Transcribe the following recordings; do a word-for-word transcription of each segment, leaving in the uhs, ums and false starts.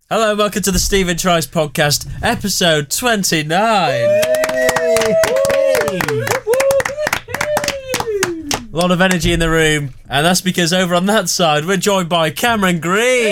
Hello, welcome to the Stephen Tries podcast, episode twenty-nine. A lot of energy in the room, and that's because over on that side, we're joined by Cameron Green.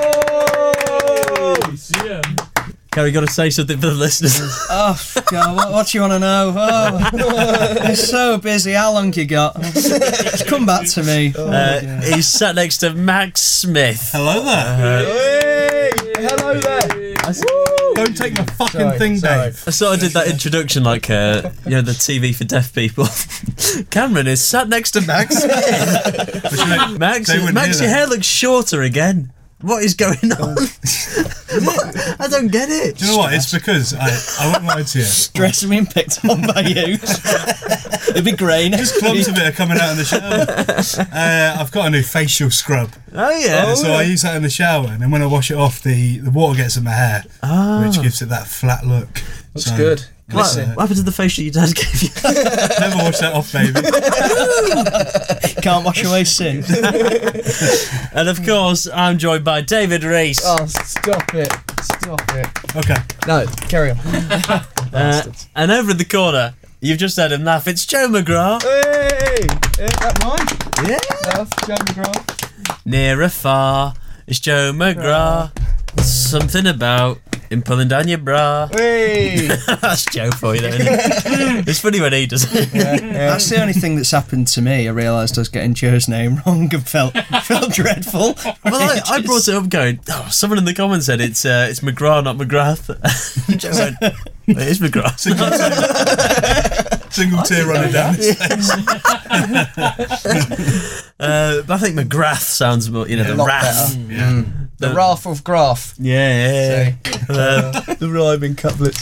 Yeah. Gary, got to say something for the listeners. Oh, God, what, what do you want to know? Oh, it's so busy. How long you got? Just come back to me. Oh, uh, he's sat next to Max Smith. Hello there. Uh, Hey, hello there. I, don't take my fucking Sorry, thing, sorry. Dave. I sort of did that introduction like, uh, you know, the T V for deaf people. Cameron is sat next to Max Smith. Max, They wouldn't Max hear your that. hair looks shorter again. What is going on? What? I don't get it. Do you know what? It's because I, I won't lie to you. Dress being picked on by you. It'd be grey next Just clumps week. of it are coming out in the shower. Uh, I've got a new facial scrub. Oh, yeah. so I use that in the shower, and then when I wash it off, the, the water gets in my hair, Ah. which gives it that flat look. Looks So, good. What, uh, what happened to the facial your dad gave you? Never wash that off, baby. Can't wash away sin. And of course, I'm joined by David Reese. Oh, stop it. Stop it. Okay. No, carry on. Uh, and over in the corner, you've just heard him laugh. It's Joe McGrath. Hey! Is that mine? Yeah. That's Joe McGrath. Near or far, it's Joe McGrath. Something about him pulling down your bra. Hey! That's Joe for you, though, isn't it? It's funny when he does it. Yeah, yeah. That's the only thing that's happened to me. I realised I was getting Joe's name wrong and felt felt dreadful. Well, I, I brought it up going, oh, someone in the comments said it's uh, it's McGrath, not McGrath. Joe went, it is McGrath. Single tear, single tear running down his face. Uh, but I think McGrath sounds more, you know, the lot wrath. better. Yeah. The Wrath of Graph. Yeah, yeah, yeah. Uh, The rhyming couplets.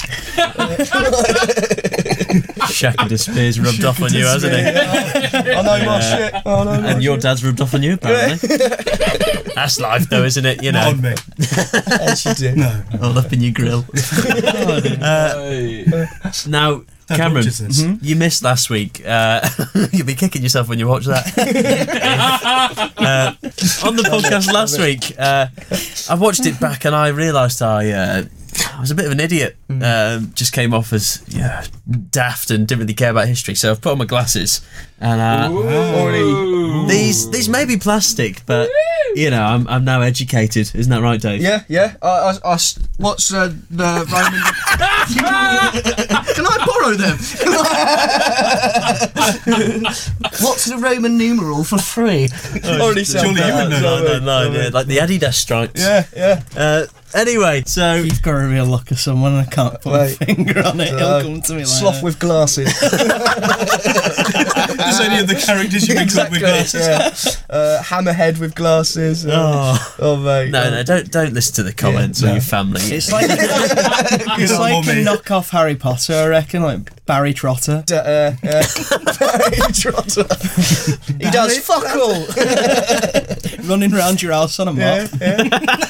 Shaka Spears rubbed off on you, hasn't he? I know my shit. I know my And your dad's rubbed off on you, apparently. That's life, though, isn't it? You Not know, on me. As you do. No. all up in your grill. Uh, now, Dad Cameron, watches this. you missed last week. Uh, you'll be kicking yourself when you watch that. uh, on the podcast last week, uh, I watched it back and I realised I, uh, I was a bit of an idiot. Um, just came off as yeah, daft and didn't really care about history. So I've put on my glasses and uh, Already. these these may be plastic, but you know I'm I'm now educated. Isn't that right, Dave? Yeah, yeah. I, I, I s- what's uh, the Roman? Can I borrow them? What's the Roman numeral for free? Already said surely you that. would know No, that. no, no, yeah, like the Adidas stripes. Yeah, yeah. Uh, anyway, so You've got a real look at someone and I can't put Wait. my finger on it. It'll Uh, come to me like Sloth that. with glasses. There's any of the characters you can club with glasses. Yeah. Uh, hammerhead with glasses. oh. Oh, mate. No, no, don't don't listen to the comments Yeah, or no. your family. It's like it's Good like on a me. knockoff Harry Potter, I reckon, like Barry Trotter. D- uh, yeah. Barry Trotter. He does fuck all. Running around your house on a mop. Yeah,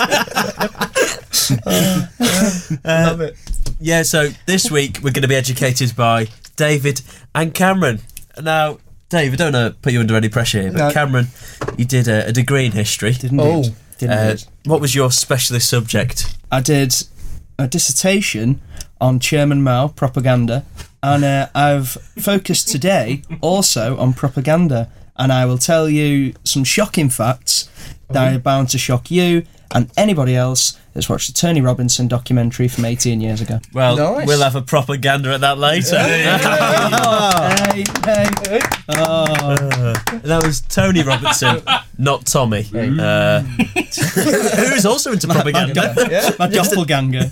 yeah. Uh, Love it. yeah, so this week we're going to be educated by David and Cameron. Now, Dave, I don't want to put you under any pressure here, but No. Cameron, you did a, a degree in history. Didn't Oh. it? Didn't Uh, it? what was your specialist subject? I did a dissertation on Chairman Mao propaganda, and uh, I've focused today also on propaganda, and I will tell you some shocking facts that are bound to shock you and anybody else that's watched the Tony Robinson documentary from eighteen years ago. Well, Nice. we'll have a propaganda at that later. Hey, hey. Oh. That was Tony Robinson, not Tommy, uh, who's also into propaganda. Yeah. My doppelganger.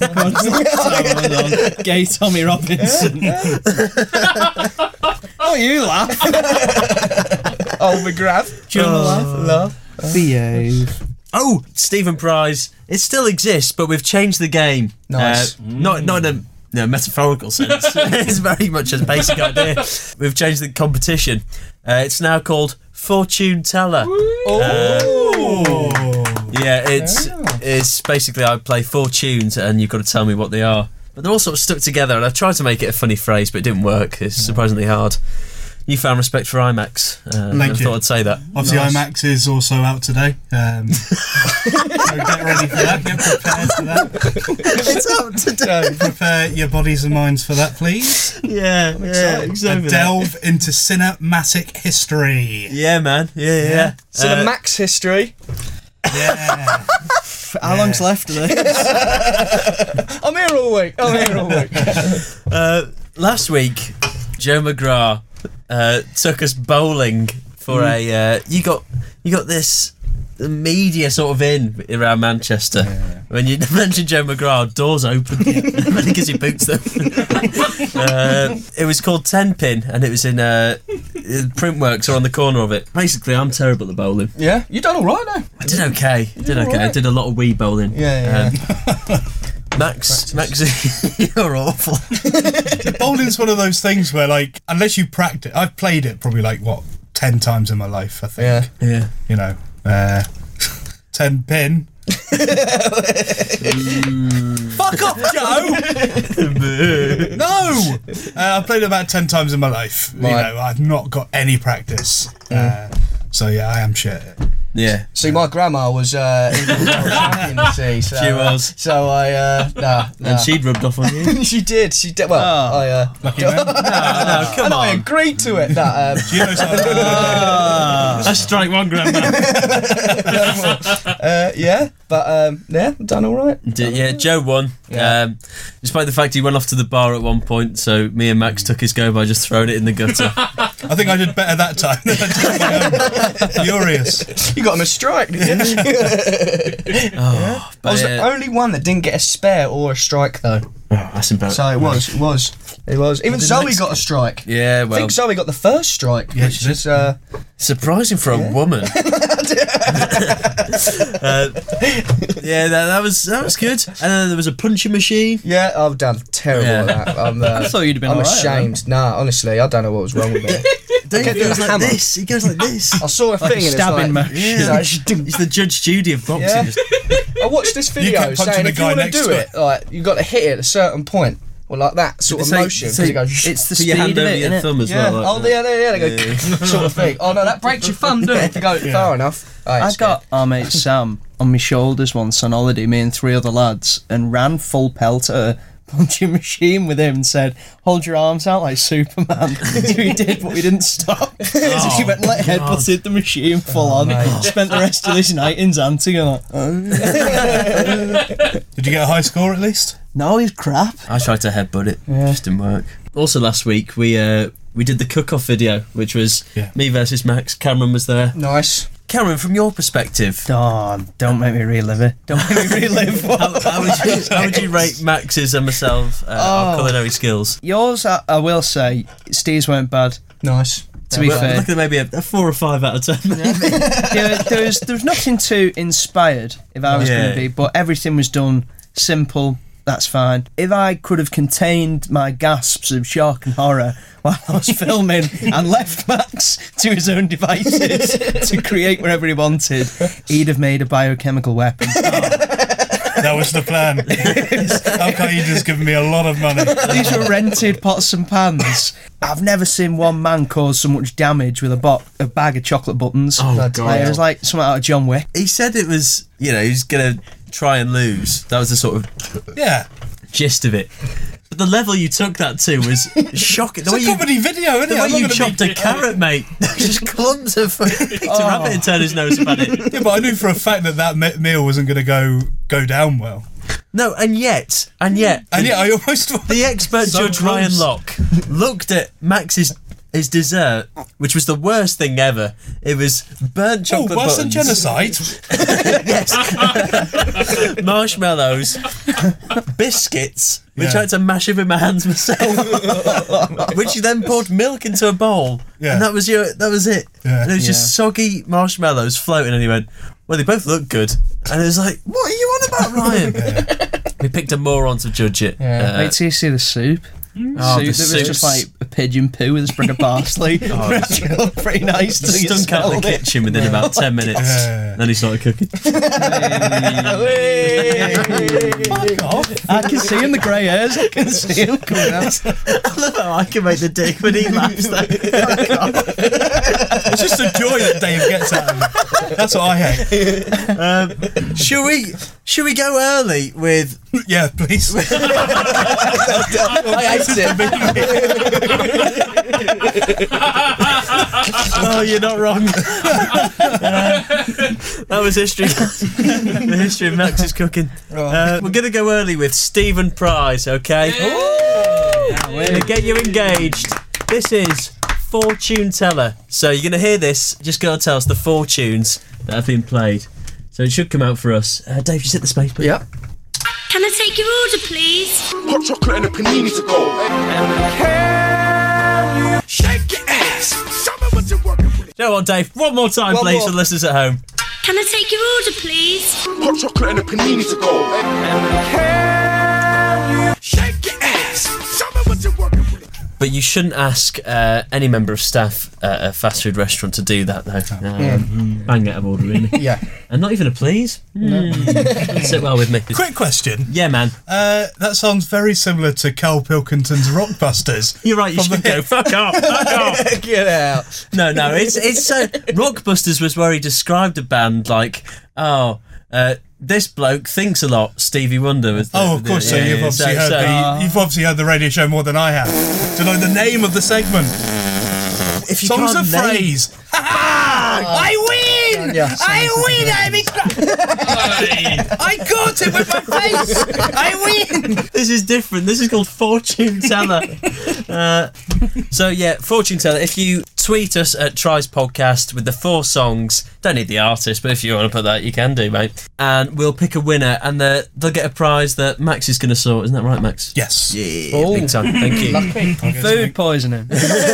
Gay Tommy Robinson. Oh, you laugh. Oh, McGrath. Do you want to laugh? Love. Behave. Oh, Stephen Prize. It still exists, but we've changed the game. Nice. Uh, not not in a you know, metaphorical sense. It's very much a basic idea. We've changed the competition. Uh, it's now called Fortune Teller. Oh. Yeah, it's it's basically I play four tunes and you've got to tell me what they are. But they're all sort of stuck together, and I tried to make it a funny phrase, but it didn't work. It's surprisingly hard. newfound respect for IMAX. Uh, Thank I you. thought I'd say that. Obviously, Nice. IMAX is also out today. Um, so get ready for that. Get prepared for that. It's out today. Prepare your bodies and minds for that, please. Yeah, yeah, A exactly. delve into cinematic history. Yeah, man. Yeah, yeah. yeah. So Uh, the Max history. Yeah. How long's left of this? I'm here all week. I'm here all week. Uh, last week, Joe McGrath uh, took us bowling for Mm. a. Uh, you got you got this media sort of in around Manchester. When you mentioned Joe McGrath, doors open because he boots them. uh, it was called Ten Pin, and it was in uh, Printworks or on the corner of it. Basically, I'm terrible at bowling. Yeah, you done all right though. I did okay. I did all okay. I right. did a lot of wee bowling. Yeah, yeah. Um, Max, Max, you're awful. Bowling's one of those things where, like, unless you practice, I've played it probably like what ten times in my life. I think. Yeah. Yeah. You know, uh, ten pin. Fuck off, Joe. No, uh, I've played it about ten times in my life. You Right. know, I've not got any practice. Uh, so yeah, I am shit. Yeah. See, my grandma was uh, England world champion. You see, so, She was. Uh, so I uh, nah, nah. And she'd rubbed off on you. she did. She did. Well, Oh. I uh, Lucky man. No, no, come and I on. agreed to it. That um, Do you know something? That's strike one, Grandma. uh, yeah, but um, yeah, done all right. D- yeah, Joe won. Yeah. Um, despite the fact he went off to the bar at one point, so me and Max took his go by just throwing it in the gutter. I think I did better that time than I did my own. Furious. You got him a strike, didn't you? Oh, I but, was the uh, only one that didn't get a spare or a strike though. oh, that's embarrassing. So it was, it was, it was. Even did Zoe Max got a strike. Yeah, I well, think Zoe got the first strike. Yeah, which she did. is, uh, surprising for a woman. uh, yeah, that, that was that was good. And then there was a punching machine. yeah, I've done terrible Yeah. at that. I'm, uh, I thought you'd have been I'm alright, ashamed. Nah, honestly, I don't know what was wrong with me. Dave kept doing goes a like hammer. this. He goes like this. I saw a Like a thing and stabbing it's like, motion. it's like, sh- He's the Judge Judy of boxing. Yeah. Just, I watched this video kept punching saying the if you guy want to next do to it, like you got to hit it at a certain point, or like that sort of So- motion. so 'cause it goes, It's the put your speed hand of over it, your innit? thumb as yeah, well. oh Like yeah, yeah, yeah, they go sort of thing. Oh no, that breaks your thumb, doesn't it? If you go Yeah. far enough. Oh, I it's got our mate Sam on my shoulders once on holiday, me and three other lads, and ran full pelt at a punching machine with him and said, hold your arms out like Superman. So we did, but we didn't stop. so she went like headbutted the machine full on. Spent the rest of this night in Zante and like, oh. Did you get a high score at least? No, he's crap. I tried to headbutt it. Yeah. Just didn't work. Also last week we uh, we did the cook-off video, which was Yeah. me versus Max. Cameron was there. nice. Cameron, from your perspective, Oh, don't make me relive it. Don't make me relive what how, how, would you, how would you rate Max's and myself uh, our Oh. culinary skills? Yours, I, I will say, Steve's weren't bad. Nice. To be Well, fair, look at maybe a, a four or five out of ten. there, there was there was nothing too inspired if I was Yeah. going to be, but everything was done simple. That's fine. If I could have contained my gasps of shock and horror while I was filming and left Max to his own devices to create whatever he wanted, he'd have made a biochemical weapon. That was the plan. Al Qaeda's given me a lot of money. These were rented pots and pans. I've never seen one man cause so much damage with a, bo- a bag of chocolate buttons. Oh, Bloody God. Like, it was like something out of John Wick. He said it was, you know, he was going to try and lose. That was the sort of Yeah. gist of it. But the level you took that to was shocking. The It's way a you, comedy video, isn't the it? way I'm not you gonna chopped be- a carrot, mate. Just clumps of picked a rabbit and turned his nose about it. Yeah, but I knew for a fact that that me- meal wasn't going to go go down well. No, and yet, and yet, And yeah, I almost the expert So judge Ryan close. Locke looked at Max's his dessert, which was the worst thing ever. It was burnt Oh, chocolate worse than buttons, genocide. yes, marshmallows, biscuits, which Yeah. I had to mash up in my hands myself, which you then poured milk into a bowl, Yeah. and that was your that was it. Yeah. And it was just soggy marshmallows floating, and he went, "Well, they both look good," and it was like, "What are you on about, Ryan?" We picked a moron to judge it. Yeah. Uh, Wait till you see the soup. Oh, so the there was suits. just like a pigeon poo with a sprig of parsley. Oh, It looked pretty nice. till you Stunk out the smelled it. kitchen within about ten minutes. Yeah. Then he started cooking. I can see him, the grey hairs. I can see him coming out. I love how I can make the dick when he laughs though. It's just the joy that Dave gets out of it. That's what I hate. Um, should we should we go early with Yeah, please. I hate it. Oh, you're not wrong. Uh, that was history. The history of Max's cooking. Uh, we're going to go early with Stephen Price, okay? We're going to get you engaged. This is Fortune Teller. So you're going to hear this. Just got to tell us the fortunes that have been played. So it should come out for us. Uh, Dave, just hit the space, please. Yeah. Can I take your order, please? Hot chocolate and a panini to go. Can you shake your ass? Show me what you're working with. You know what, Dave? One more time, One please, more. for the listeners at home. Can I take your order, please? Hot chocolate and a panini to go. Can you shake your ass? Show me what you're working with. But you shouldn't ask uh, any member of staff at a fast food restaurant to do that, though. Um, bang out of order, really. Yeah. And not even a please. Mm. Doesn't sit well with me. Quick question. Yeah, man. Uh, that sounds very similar to Carl Pilkington's Rockbusters. You're right. You From should the go. hip. Fuck off. Fuck off. Get out. No, no. It's it's so. Rockbusters was where he described a band like, oh, uh, this bloke thinks a lot. Stevie Wonder was. The, Oh, of course. So yeah, you've yeah, obviously so- heard so- the you've obviously heard the radio show more than I have. Do you know the name of the segment? If you Songs can't of name- phrase. I win! Yeah. I win! I'm extra- I caught it with my face! I win! This is different. This is called Fortune Teller. uh, so yeah, Fortune Teller. If you tweet us at Tries Podcast with the four songs, don't need the artist, but if you want to put that, you can do, mate. And we'll pick a winner, and the, they'll get a prize that Max is going to sort. Isn't that right, Max? Yes. Yeah, Oh. big time. Thank you. Food poisoning.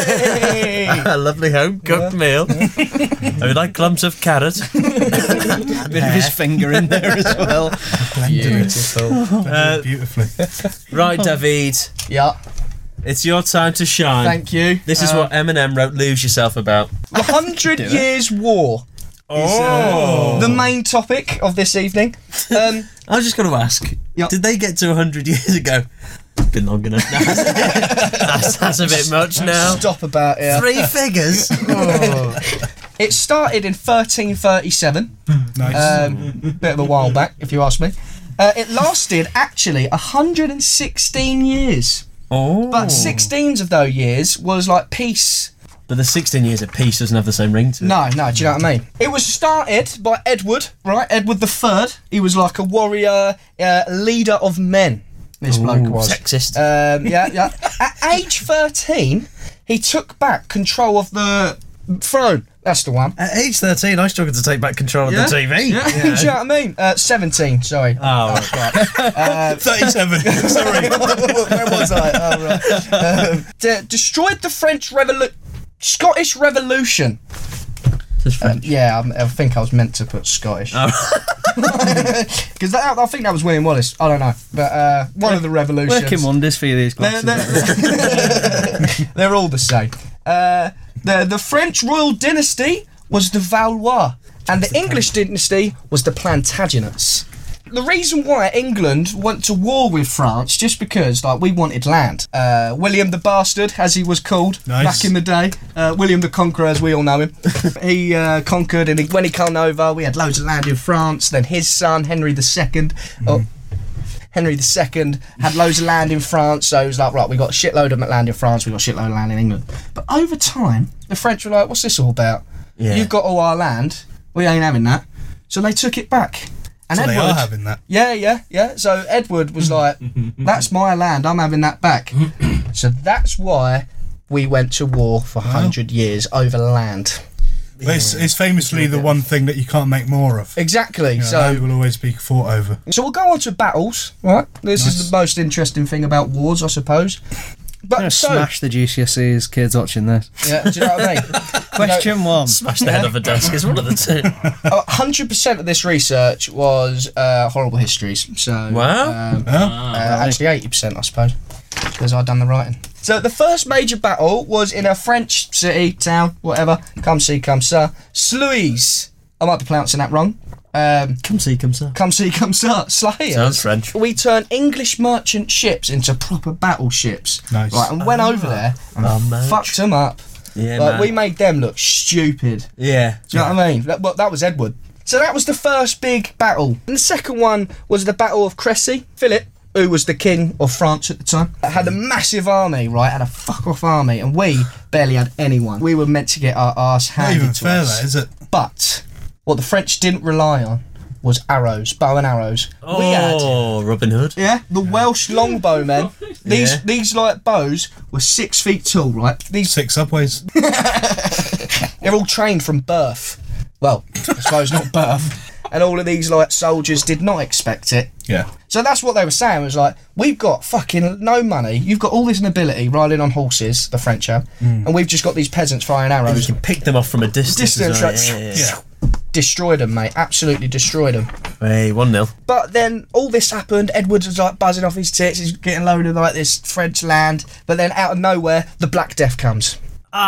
A lovely home cooked meal. I would like clumps of carrot. A bit of his finger in there as well. Beautiful. Uh, Beautifully. right, David. Yeah. It's your time to shine. Thank you. This is Uh, what Eminem wrote "Lose Yourself" about. The Hundred Years' War is uh, the main topic of this evening. Um, I was just going to ask, Yeah. did they get to one hundred years ago? It's been long enough now. that's, that's a bit much now. stop about it. Three figures? It started in thirteen thirty-seven. Nice. Um, bit of a while back, if you ask me. Uh, it lasted actually one hundred sixteen years. Oh. But sixteen of those years was like peace. But the sixteen years of peace doesn't have the same ring to it. No, no, do you know what I mean? It was started by Edward, right? Edward the Third. He was like a warrior, uh, leader of men. This bloke was. Sexist. Um, yeah, yeah. At age thirteen, he took back control of the throne. That's the one. At age thirteen, I struggled to take back control of Yeah. the T V. Yeah. Do you know what I mean? Uh, seventeen, sorry. Oh, right. thirty-seven. Sorry. Where was I? Oh, right. um, de- destroyed the French Revolu- Scottish Revolution. Just Um, French. yeah, I, I think I was meant to put Scottish. Oh. Because I think that was William Wallace. I don't know. But uh, one of the revolutions. Working wonders for you, these They're, glasses. they're, they're all the same. Uh, the, the French royal dynasty was the Valois, and the English dynasty was the Plantagenets. The reason why England went to war with France, just because like we wanted land. Uh, William the Bastard, as he was called Nice. back in the day, uh, William the Conqueror, as we all know him. he uh, conquered, and he, when he came over, we had loads of land in France. Then his son Henry the Second. Oh, Henry the Second had loads of land in France, so he was like, right, we got a shitload of land in France, we got a shitload of land in England. But over time, the French were like, what's this all about? Yeah. You've got all our land, we ain't having that. So they took it back. And So Edward, they are having that. yeah, yeah, yeah. So Edward was like, that's my land, I'm having that back. So that's why we went to war for one hundred years over land. But it's, it's famously the one thing that you can't make more of. Exactly. You know, so that will always be fought over. So we'll go on to battles, right? This Nice. is the most interesting thing about wars, I suppose. But I'm gonna so, smash the G C S Es kids watching this. yeah, do you know what I mean? Question one. Smash the head off a desk is one of the two. one hundred percent of this research was uh, horrible histories. So, Wow. um, Huh? uh, actually eighty percent, I suppose. because I'd done the writing. So the first major battle was in a French city, town, whatever. Come see, come sir. Sluys. I might be pronouncing that wrong. Um, Come see, come see. come see, come sir. Slayers. Sounds French. We turned English merchant ships into proper battleships. Nice. Right, and went over there and Oh, merch. fucked them up. Yeah, Like, man. we made them look stupid. Yeah. Do you know what I mean? That, well, that was Edward. So that was the first big battle. And the second one was the Battle of Crécy. Philip, who was the king of France at the time, had a massive army, right? Had a fuck-off army. And we barely had anyone. We were meant to get our arse Not handed even to fair, us. that is it? But what the French didn't rely on was arrows, bow and arrows. We had... Oh, Robin Hood. Yeah, the Welsh longbowmen. These Yeah. these like bows were six feet tall, right? These Six subways. they're all trained from birth. Well, I suppose not birth. And all of these like soldiers did not expect it. Yeah. So that's what they were saying, was like, we've got fucking no money, you've got all this nobility riding on horses, the French have, and we've just got these peasants firing You arrows. can pick them off from a distance. Distance, as well. like, Yeah, yeah, Yeah. Destroyed them, mate, absolutely destroyed them. yeah. Hey, one nil. But then all this happened, Edward was like buzzing off his tits, he's getting loaded like this French land, but then out of nowhere, the Black Death comes.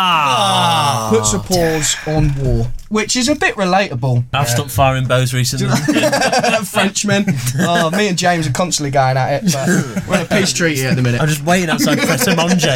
Ah. Puts a pause on war, which is a bit relatable. I've stopped firing bows recently. Frenchmen. Oh, me and James are constantly going at it, but we're in a peace treaty at the minute. I'm just waiting outside Cretemonge.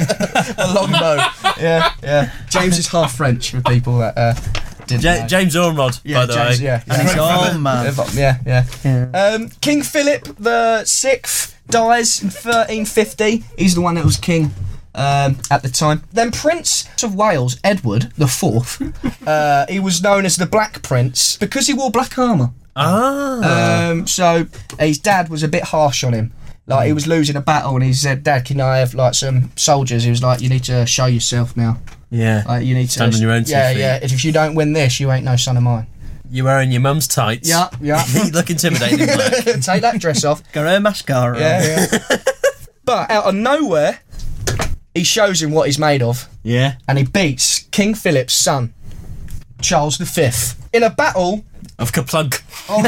A longbow. Yeah, yeah. James is half French for people that uh, didn't Ja- know. James Ormrod, Yeah, by the James, way. yeah. And it's all man. Yeah, yeah. Yeah. Um, King Philip the Sixth dies in thirteen fifty. He's the one that was king um, at the time. Then Prince of Wales, Edward the Fourth, uh, he was known as the Black Prince because he wore black armour. Ah. Um, so his dad was a bit harsh on him. Like, he was losing a battle and he said, Dad, can I have like some soldiers? He was like, you need to show yourself now. yeah. Like, you need to Stand on your own two Yeah, feet. yeah. If you don't win this, you ain't no son of mine. You're wearing your mum's tights. Yeah, yeah. You look intimidating in black. Take that dress off. Got her mascara on. Yeah, yeah. But out of nowhere, he shows him what he's made of, Yeah. and he beats King Philip's son, Charles the Fifth, in a battle. Of Kaplunk.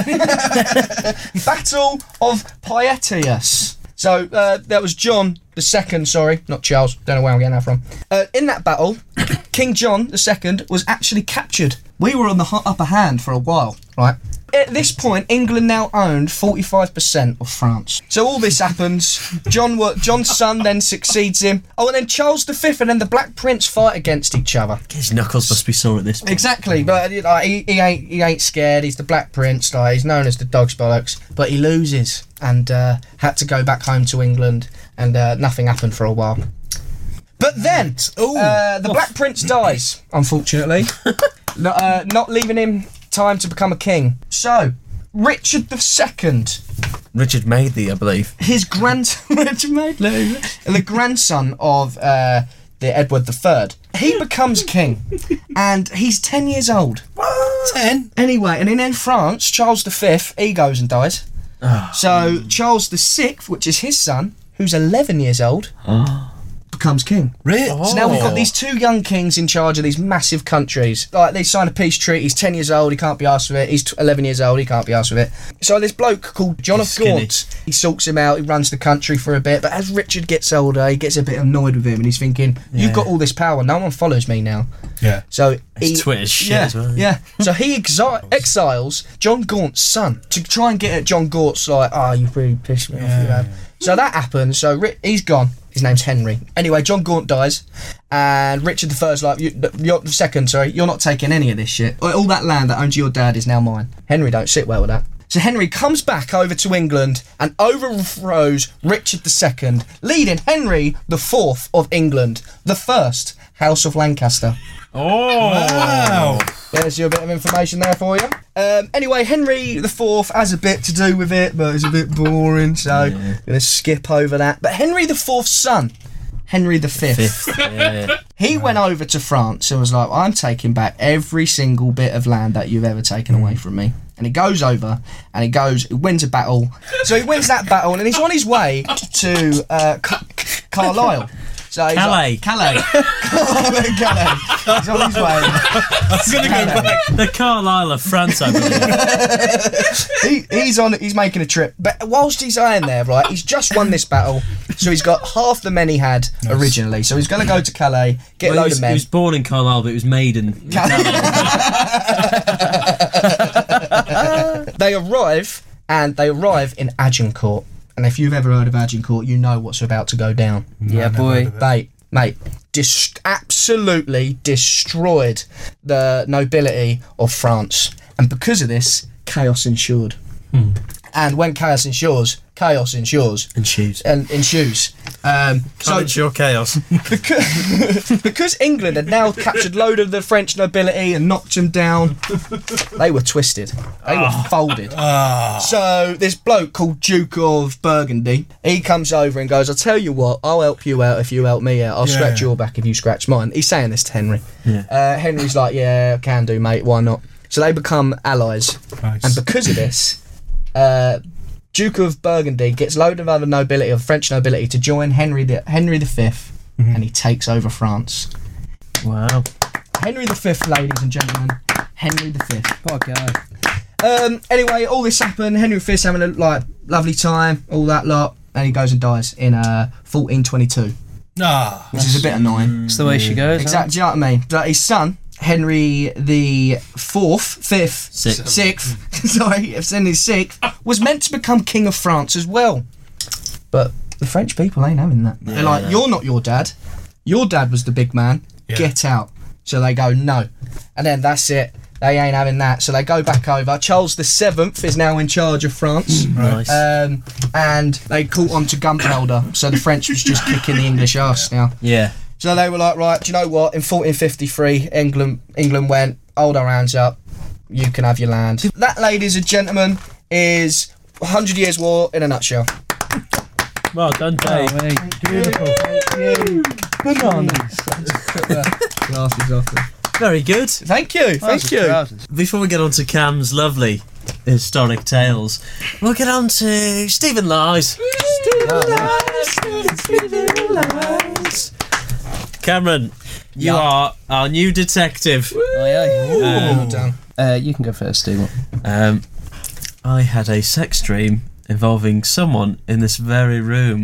Battle of Pietius. So uh, that was John the Second. Sorry, not Charles. Don't know where I'm getting that from. Uh, in that battle, King John the Second was actually captured. We were on the hu- upper hand for a while, right? At this point, England now owned forty-five percent of France. So all this happens. John, wa- John's son then succeeds him. Oh, and then Charles the Fifth and then the Black Prince fight against each other. His knuckles must be sore at this point. Exactly, but uh, like, he, he ain't he ain't scared. He's the Black Prince. Like, he's known as the Dog's Bollocks, but he loses and uh, had to go back home to England, and uh, nothing happened for a while. But then Ooh. uh, the Black Prince dies, unfortunately, no, uh, not leaving him time to become a king. So Richard the Second, Richard Madeley, I believe. his grandson, Richard Madeley, the grandson of uh, the Edward the Third, he becomes king, and he's ten years old. Ten. Anyway, and then in France, Charles the Fifth, he goes and dies. So Charles the Sixth, which is his son, who's eleven years old, becomes king. Really? So now we've got these two young kings in charge of these massive countries. Like, they sign a peace treaty. He's ten years old. He can't be asked with it. He's eleven years old. He can't be asked with it. So this bloke called John of Skinny. Gaunt, he sorts him out. He runs the country for a bit. But as Richard gets older, he gets a bit annoyed with him, and he's thinking, "You've Yeah. got all this power. No one follows me now." Yeah. So His he, Twitter's shit yeah, as well. yeah. So he exi- exiles John Gaunt's son to try and get at John Gaunt's like, oh, you've really pissed me off, you have. So that happens. So Ri- he's gone. His name's Henry. Anyway, John Gaunt dies, and Richard the Third's like, you, you're the second, sorry, you're not taking any of this shit. All that land that owns your dad is now mine. Henry don't sit well with that. So Henry comes back over to England and overthrows Richard the Second, leading Henry the Fourth of England, the first House of Lancaster. Wow. There's your bit of information there for you. Um, anyway, Henry the Fourth has a bit to do with it, but it's a bit boring, so I'm going to skip over that. But Henry the Fourth's son, Henry the Fifth, Fifth. Yeah. he went over to France and was like, I'm taking back every single bit of land that you've ever taken away from me. And he goes over and he goes, he wins a battle. So he wins that battle and he's on his way to uh, Car- Carlisle. So he's Calais. Like, Calais. Calais. He's on his way. I'm gonna go back. The Carlisle of France, I believe. he, he's on. He's making a trip, but whilst he's in there, right, he's just won this battle, so he's got half the men he had originally. So he's going to go to Calais, get Well, a load he, was, of men. he was born in Carlisle, but he was made in. They arrive, and they arrive in Agincourt. And if you've ever heard of Agincourt, you know what's about to go down. Yeah, boy. Mate, mate, dis- absolutely destroyed the nobility of France. And because of this, chaos ensued. Hmm. And when chaos ensures, chaos ensures. And shoes. And ensues. Um, So it's your chaos. because, because England had now captured load of the French nobility and knocked them down, they were twisted. They were folded. So this bloke called Duke of Burgundy, he comes over and goes, I'll tell you what, I'll help you out if you help me out. I'll Yeah. scratch your back if you scratch mine. He's saying this to Henry. Yeah. Uh, Henry's like, yeah, can do, mate, why not? So they become allies. Nice. And because of this, uh, Duke of Burgundy gets load of other nobility, of French nobility, to join Henry the Henry the Fifth, and he takes over France. Wow. Henry the Fifth, ladies and gentlemen, Henry the Fifth. Poor guy. Um, anyway, all this happened. Henry the Fifth's having a like lovely time, all that lot, and he goes and dies in uh, fourteen twenty-two, Ah, which is a bit annoying. It's the way she goes. huh? Exactly, do you know what I mean? But his son, Henry the Fourth, Fifth, Sixth. Sixth, sorry, if Henry the Sixth, was meant to become King of France as well. But the French people ain't having that. They're like, you're not your dad. Your dad was the big man. Yeah. Get out. So they go, no. And then that's it. They ain't having that. So they go back over. Charles the Seventh is now in charge of France. Nice. Um, and they caught on to gunpowder. So the French was just kicking the English arse now. Yeah. So they were like, right, do you know what? In fourteen fifty-three, England England went, hold our hands up, you can have your land. That, ladies and gentlemen, is one hundred Years' War in a nutshell. Well done, Dave. Oh, hey. Bananas. Glasses off. Very good. Thank you, thank you. Trousers. Before we get on to Cam's lovely historic tales, we'll get on to Stephen Lies. Cameron, you Yeah. are our new detective. Oh, yeah. Well done. Uh, you can go first, Stephen. Um, I had a sex dream involving someone in this very room.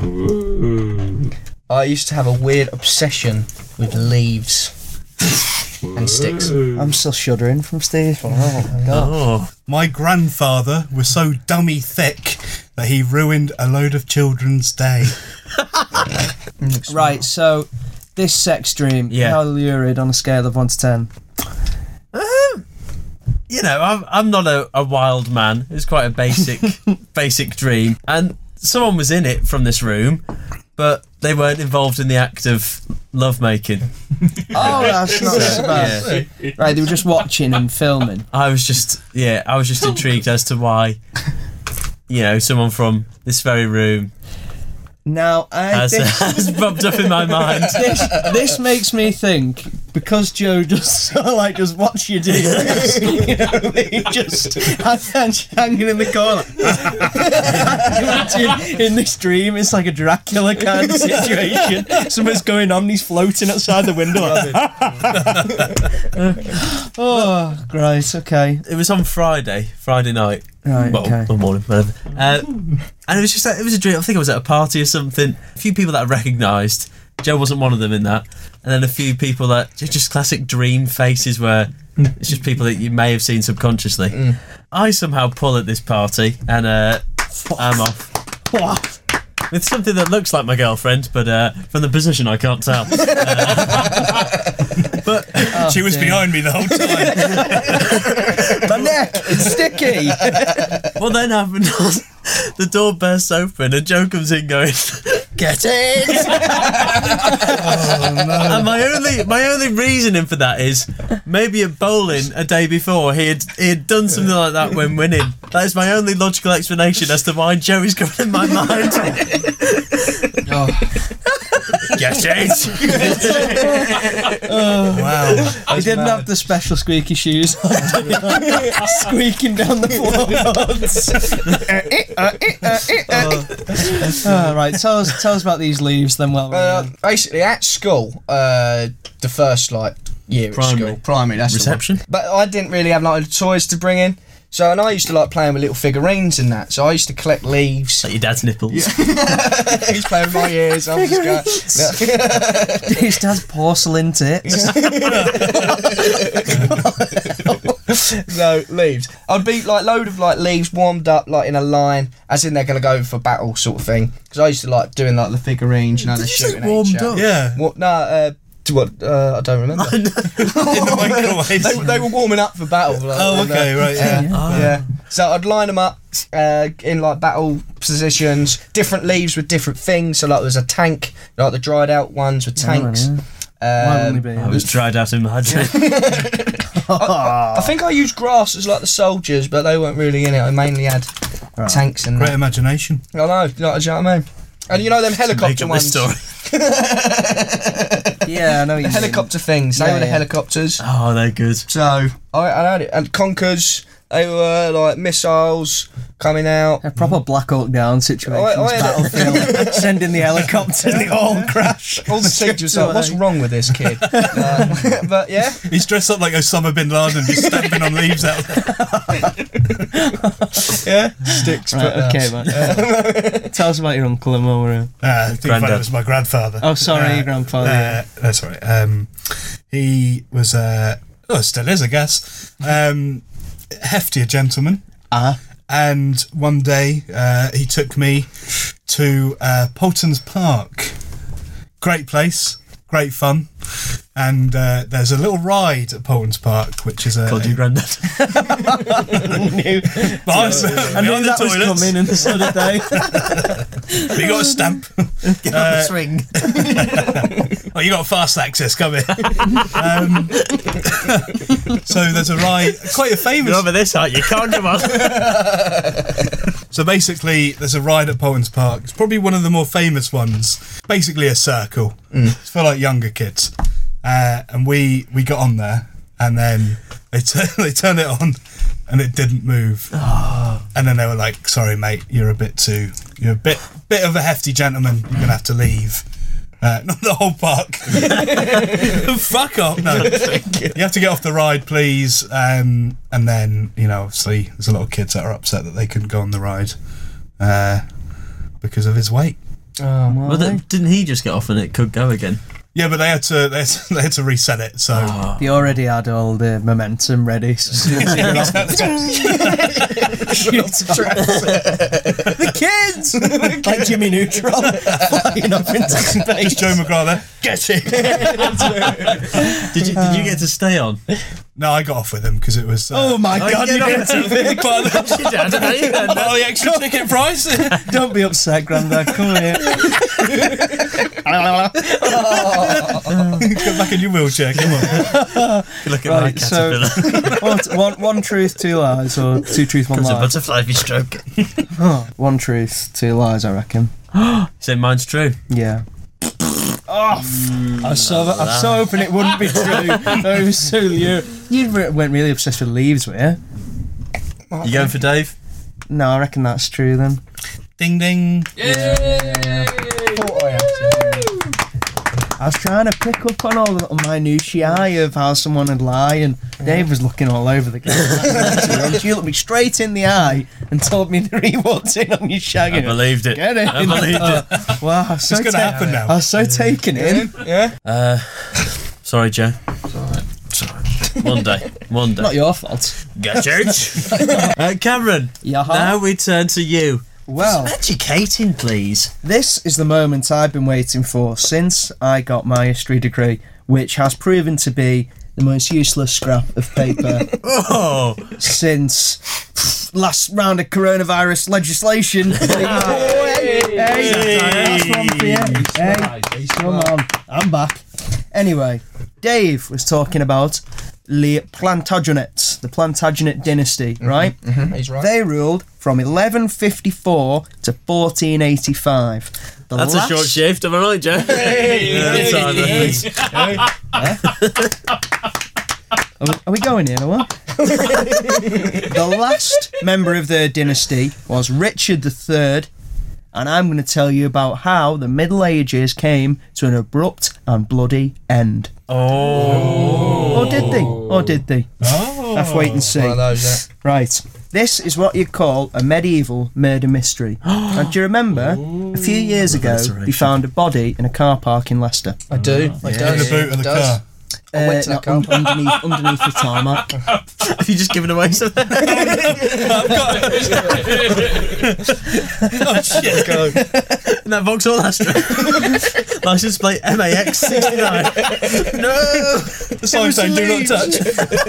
I used to have a weird obsession with leaves and sticks. I'm still shuddering from Steve. Oh, my God. Oh, my grandfather was so dummy thick that he ruined a load of children's day. Right, so this sex dream, Yeah. how lurid on a scale of one to ten? you know, I'm I'm not a, a wild man. It's quite a basic basic dream, and someone was in it from this room, but they weren't involved in the act of lovemaking. Oh, that's not so bad. Yeah. Right, they were just watching and filming. I was just, yeah, I was just intrigued as to why, you know, someone from this very room Now, I has, think has popped up in my mind. this, this makes me think, because Joe just sort of like just watch you do this, you know, he just has hanging in the corner. Imagine in this dream, it's like a Dracula kind of situation. Something's going on, he's floating outside the window. Oh, great, okay. It was on Friday, Friday night. Right, well, okay. or morning, whatever. Uh, and it was just, it was a dream. I think I was at a party or something. A few people that I recognised. Joe wasn't one of them in that. And then a few people that just, just classic dream faces where it's just people that you may have seen subconsciously. Mm. I somehow pull at this party and uh, I'm off. With something that looks like my girlfriend, but uh, from the position I can't tell. Uh, but she was dear. behind me the whole time. My neck, it's sticky. what then happened was the door bursts open and Joe comes in going, "Get it!" And my only my only reasoning for that is maybe at bowling a day before he had he had done something like that when winning. That is my only logical explanation as to why Joe is coming in my mind. Oh. Get it! Wow. He didn't mad. have the special squeaky shoes on, squeaking down the floorboards. Oh, right, tell us, tell us about these leaves then. Well, Uh, basically, at school, uh, the first like year Primary. at school, primary, that's the one. Reception? But I didn't really have like toys to bring in. So, and I used to like playing with little figurines and that. So I used to collect leaves. Like your dad's nipples. He's playing with my ears. I'm just going. he used to have porcelain tits. No, leaves. I'd be like load of like leaves warmed up like in a line, as in they're gonna go for battle sort of thing. Because I used to like doing like the figurines, you know, they're Did you say shooting at each warmed other. up? Yeah. What? No, uh, to what? Uh, I don't remember. In the microwave. they, they were warming up for battle. Like, Oh, and, uh, okay, right, yeah. Yeah. yeah. So I'd line them up uh, in like battle positions, different leaves with different things. So like there's a tank, like the dried out ones with tanks. Why Um, wouldn't he be? I was dried out in my head. I think I used grass as like the soldiers, but they weren't really in it. I mainly had tanks and Great that. imagination. I know, you know what I mean? And you know them Make helicopter up ones, this story. Yeah, I know. the helicopter things. They Yeah, were the yeah. helicopters. Oh, they're good. So I, I had it, and Conkers. They were like missiles coming out. A proper Black Hawk Down situation. I- I had a- Battlefield. Sending the helicopters, they all crash. All the teachers were like, "What's wrong with this kid?" Uh, but yeah, He's dressed up like Osama bin Laden, just stamping on leaves out there. yeah, sticks. Right, but, uh, okay, man. Tell us about your uncle and while we're here. Uh, I think Granddad. it was my grandfather. Oh, sorry, Uh, your grandfather. Uh, that's all right. Um, he was, uh, oh, still is, I guess, um, heftier gentleman. Ah. And one day uh, he took me to uh, Poulton's Park. Great place, great fun. And uh, there's a little ride at Poulton's Park, which is a. Called you granddad. But I was I knew behind the that was toilets. coming, and so did they. You got a stamp. Get on the swing. Oh, you got fast access, come here. um, so there's a ride, quite a famous. You're over this height, you can't come on. So basically, there's a ride at Poulton's Park. It's probably one of the more famous ones. Basically, a circle. It's for like younger kids. Uh, and we we got on there, and then they tur- they turned it on, and it didn't move. And then they were like, "Sorry, mate, you're a bit too. You're a bit bit of a hefty gentleman. You're gonna have to leave." Uh, not the whole park. Fuck off! No, you have to get off the ride, please. Um, and then you know, obviously, there's a lot of kids that are upset that they couldn't go on the ride uh, because of his weight. Well, then, didn't he just get off and it could go again? Yeah, but they had to they had to, they had to reset it. So They already had all the momentum ready. So as soon as he got off, the kids! Like Jimmy Neutron flying up into space. Joe McGrath there. Get it. Did you Did you get to stay on? No, I got off with him because it was. Uh, Oh my god, you get get to big part of the, Your dad, I know you had part of the extra ticket price. Don't be upset, Grandad. Come here. Get back in your wheelchair. Come on. Look at my Right, so caterpillar. one, one, one truth, two lies, or two truth, one Comes a lie. butterfly if you stroke it. One truth, two lies, I reckon. Say mine's true. Yeah. Oh, I was so I was so hoping it wouldn't be true. I was so you you re- went really obsessed with leaves, were you? You going for Dave? No, I reckon that's true then. Ding ding. I was trying to pick up on all the little minutiae of how someone would lie, and Dave was looking all over the game. You looked me straight in the eye and told me that he walked in on you shagging. I believed it. Get it? I believed it. Wow, I was so It's going to ta- happen I now. was so taken in. yeah. Uh, sorry, Joe. Sorry. Sorry. One day. One day. Not your fault. Get it. uh, Cameron. Yeah. Now we turn to you. Well, Educating, please. this is the moment I've been waiting for since I got my history degree, which has proven to be the most useless scrap of paper Oh, since pff, last round of coronavirus legislation. Hey, hey, that's one for you. Hey, come on, I'm back. Anyway, Dave was talking about Les Plantagenets, the Plantagenet dynasty, mm-hmm, right? Mm-hmm, he's right. They ruled from eleven fifty-four to fourteen eighty-five. The That's last... a short shift, am I right, Joe? Hey, yeah, hey, time, hey, hey. Are, we, are we going here, or what? The last member of the dynasty was Richard the Third, and I'm going to tell you about how the Middle Ages came to an abrupt and bloody end. Oh. Or did they? Or did they? Oh. Have to wait and see. One of those, yeah. Right. This is what you'd call a medieval murder mystery. Now, do you remember, a few years ago, they found a body in a car park in Leicester? I do. I In do. the boot of the car. I went to Uh, that car un- park. underneath, underneath the tarmac. Have you just given away something? Oh shit! In that Vauxhall Astra. License plate M A X sixty-nine. No! The sign saying "Do not touch."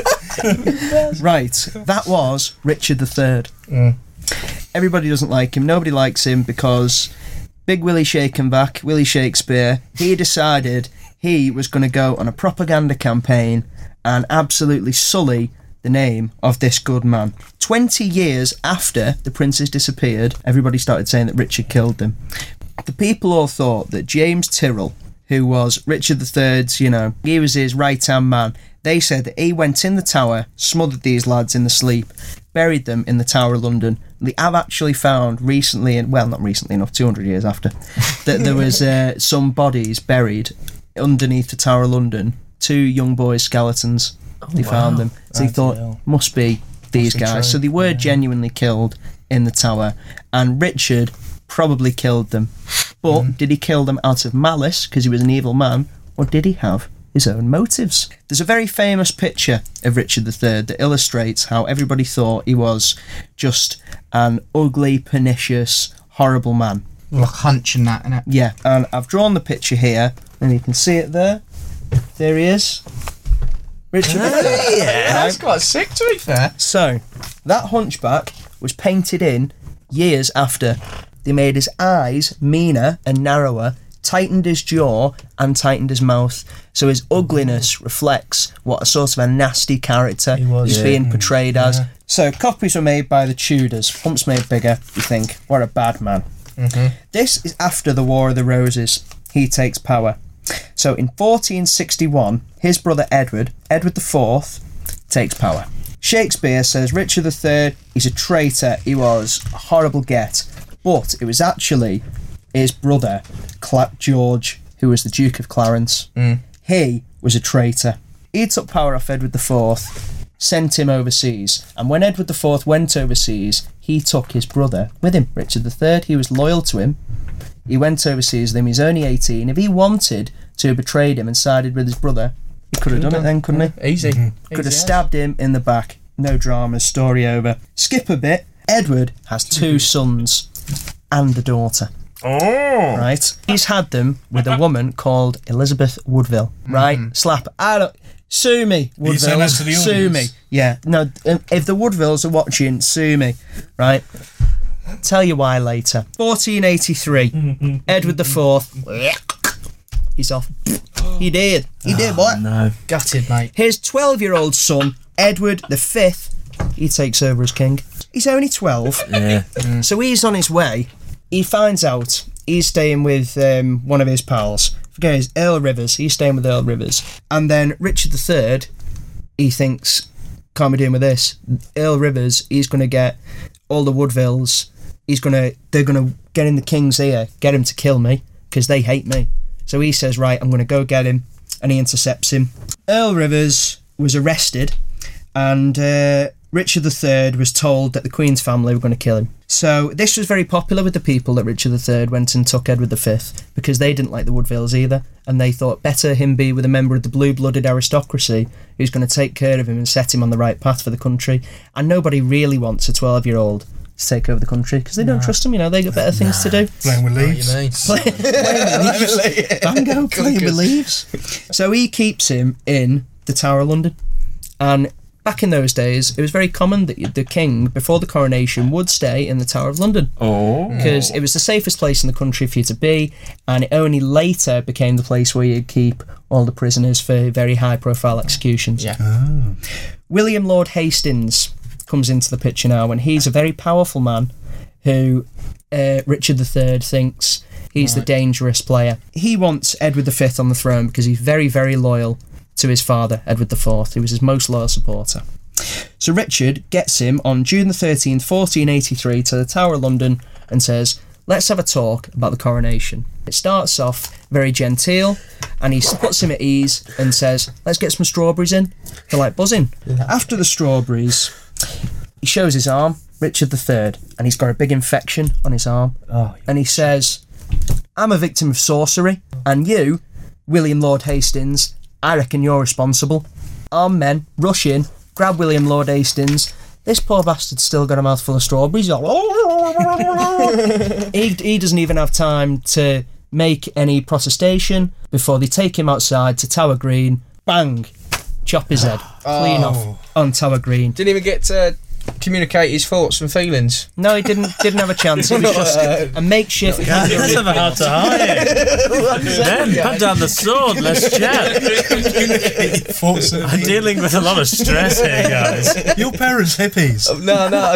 Right, that was Richard the Third. Mm. Everybody doesn't like him. Nobody likes him because Big Willie Shakenback, Willie Shakespeare, he decided he was going to go on a propaganda campaign and absolutely sully the name of this good man. Twenty years after the princes disappeared, everybody started saying that Richard killed them. The people all thought that James Tyrrell, who was Richard the Third's, you know, he was his right-hand man. They said that he went in the tower, smothered these lads in the sleep, buried them in the Tower of London. They have actually found recently, and well, not recently enough, two hundred years after, that there was uh, some bodies buried underneath the Tower of London. Two young boys' skeletons. Oh, they wow. found them. So they Bloody thought, hell. must be these Must be guys. true. So they were Yeah. genuinely killed in the tower. And Richard probably killed them. But Mm-hmm. did he kill them out of malice because he was an evil man, or did he have his own motives? There's a very famous picture of Richard the Third that illustrates how everybody thought he was just an ugly, pernicious, horrible man. Like hunch and that, innit? Yeah, and I've drawn the picture here, and you can see it there. There he is. Richard the Third. Yeah, that's quite sick, to be fair. So, that hunchback was painted in years after. They made his eyes meaner and narrower, tightened his jaw and tightened his mouth, so his ugliness reflects what a sort of a nasty character He was, he's yeah. being portrayed Yeah. as. So copies were made by the Tudors, humps made bigger. You think, what a bad man. Mm-hmm. This is after the War of the Roses. He takes power. So in fourteen sixty-one, his brother Edward, Edward the Fourth, takes power. Shakespeare says Richard the Third, he's a traitor, he was a horrible get. But it was actually his brother, Cla- George, who was the Duke of Clarence. Mm. He was a traitor. He took power off Edward the Fourth, sent him overseas. And when Edward the Fourth went overseas, he took his brother with him, Richard the Third. He was loyal to him. He went overseas with him. He's only eighteen. If he wanted to have betrayed him and sided with his brother, he could have done it then, couldn't he? Easy. Could have stabbed him in the back. No drama, story over. Skip a bit. Edward has two sons and a daughter. Oh. Right? He's had them with a woman called Elizabeth Woodville. Right? Slap. I don't. Sue me, Are you saying Woodville. that to the Sue me. audience? Yeah. No, if the Woodvilles are watching, sue me. Right? Tell you why later. fourteen eighty-three. Edward the Fourth. He's off. He did. He did what? No. Gutted, mate. His twelve-year-old son, Edward the Fifth, he takes over as king. He's only twelve, Yeah. so he's on his way. He finds out he's staying with um, one of his pals. Forget his Earl Rivers. He's staying with Earl Rivers, and then Richard the Third, he thinks, can't be doing with this. Earl Rivers, he's going to get all the Woodvilles. He's gonna, they're gonna get in the king's ear, get him to kill me because they hate me. So he says, right, I'm gonna go get him, and he intercepts him. Earl Rivers was arrested, and uh, Richard the Third was told that the Queen's family were going to kill him. So this was very popular with the people that Richard the Third went and took Edward the Fifth, because they didn't like the Woodvilles either, and they thought better him be with a member of the blue-blooded aristocracy who's going to take care of him and set him on the right path for the country. And nobody really wants a twelve-year-old to take over the country because they don't trust him. You know, they got better things to do. Playing with leaves. Van Gogh playing with leaves. So he keeps him in the Tower of London, and back in those days, it was very common that the king, before the coronation, would stay in the Tower of London. Oh. Because it was the safest place in the country for you to be, and it only later became the place where you'd keep all the prisoners for very high-profile executions. Yeah. Oh. William Lord Hastings comes into the picture now, and he's a very powerful man who uh, Richard the Third thinks he's right. the dangerous player. He wants Edward the Fifth on the throne because he's very, very loyal to his father, Edward the Fourth, who was his most loyal supporter. So Richard gets him on June the thirteenth, fourteen eighty-three, to the Tower of London and says, let's have a talk about the coronation. It starts off very genteel, and he puts him at ease and says, let's get some strawberries in. They're like buzzing. Yeah. After the strawberries, he shows his arm, Richard the Third, and he's got a big infection on his arm. Oh, and he says, I'm a victim of sorcery, and you, William Lord Hastings, I reckon you're responsible. Armed men rush in, grab William Lord Hastings. This poor bastard's still got a mouthful of strawberries. he, he doesn't even have time to make any protestation before they take him outside to Tower Green. Bang! Chop his head. Clean Oh. off on Tower Green. Didn't even get to communicate his thoughts and feelings. No, he didn't Didn't have a chance. It was just a makeshift... That's never hard to hide. Ben, put down the sword, let's chat. Thoughts and I'm dealing with a lot of stress here, guys. Your parents hippies. No, no. I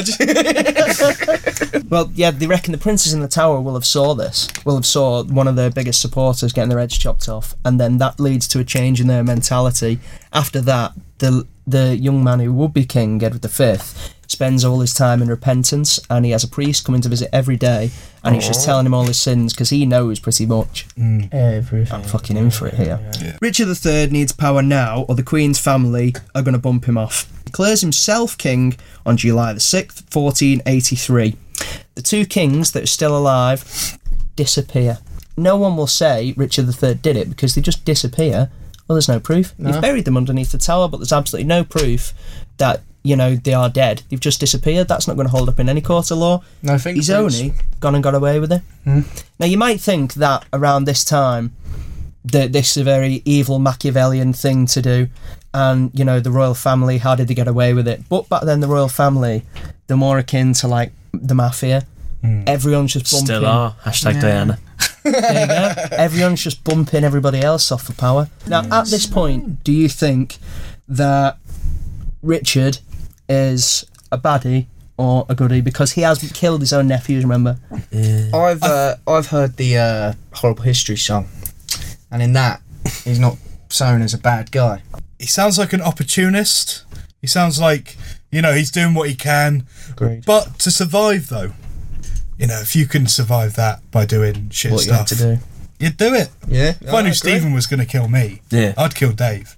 just... Well, yeah, they reckon the princes in the tower will have saw this, will have saw one of their biggest supporters getting their heads chopped off, and then that leads to a change in their mentality. After that, the the young man who would be king, Edward the Fifth, spends all his time in repentance, and he has a priest coming to visit every day, and he's just telling him all his sins, because he knows pretty much. Mm. Everything. I'm fucking in for it here. Yeah. Richard the Third needs power now, or the Queen's family are going to bump him off. He declares himself king on July the sixth, fourteen eighty-three. The two kings that are still alive disappear. No one will say Richard the Third did it, because they just disappear. Well, there's no proof. No. You've buried them underneath the tower, but there's absolutely no proof that, you know, they are dead. They've just disappeared. That's not going to hold up in any court of law. No fingerprints. He's only gone and got away with it. Hmm. Now, you might think that around this time, that this is a very evil Machiavellian thing to do, and, you know, the royal family, how did they get away with it? But back then, the royal family, they're more akin to, like, the mafia. Mm. Everyone's just bumping. Still are. Hashtag Yeah. Diana. There you go. Everyone's just bumping everybody else off for power. Now, at this point, do you think that Richard is a baddie or a goodie? Because he has killed his own nephews, remember? I've uh, I've heard the uh, Horrible History song, and in that, he's not shown as a bad guy. He sounds like an opportunist. He sounds like, you know, he's doing what he can. Agreed. But to survive, though, you know, if you can survive that by doing shit What you had stuff, to do. you'd do it. Yeah. If I knew Stephen was going to kill me, Yeah. I'd kill Dave.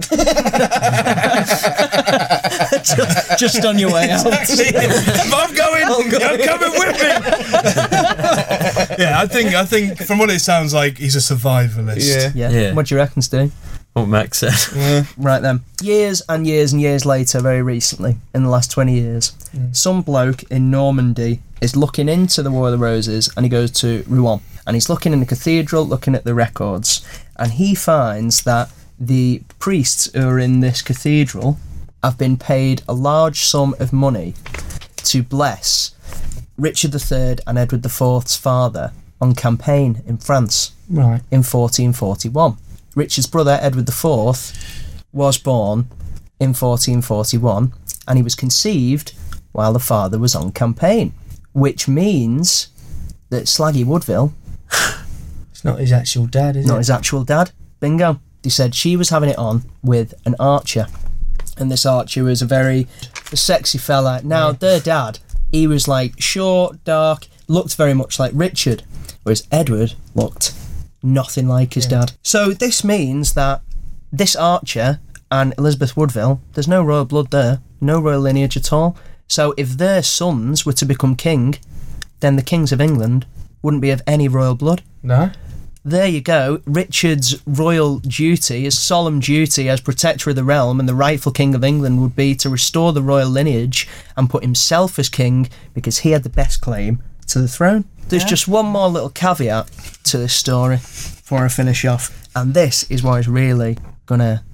Just on your way out. If I'm going, you're coming with me. Yeah, I think I think from what it sounds like, he's a survivalist. Yeah. Yeah. Yeah. What do you reckon, Steve? What Max said. Yeah. Right then. Years and years and years later, very recently, in the last twenty years, some bloke in Normandy is looking into the War of the Roses, and he goes to Rouen, and he's looking in the cathedral, looking at the records, and he finds that the priests who are in this cathedral have been paid a large sum of money to bless Richard the Third and Edward the Fourth's father on campaign in France Right. in fourteen forty-one. Richard's brother, Edward the Fourth, was born in fourteen forty-one, and he was conceived while the father was on campaign, which means that Slaggy Woodville, It's not his actual dad, is not it? his actual dad, bingo, they said she was having it on with an archer, and this archer was a very sexy fella. Now, their dad, he was like short, dark, looked very much like Richard, whereas Edward looked nothing like his dad. So this means that this archer and Elizabeth Woodville, there's no royal blood there, no royal lineage at all. So if their sons were to become king, then the kings of England wouldn't be of any royal blood. No. There you go. Richard's royal duty, his solemn duty as protector of the realm and the rightful king of England, would be to restore the royal lineage and put himself as king, because he had the best claim to the throne. There's just one more little caveat to this story before I finish off, and this is what is really gonna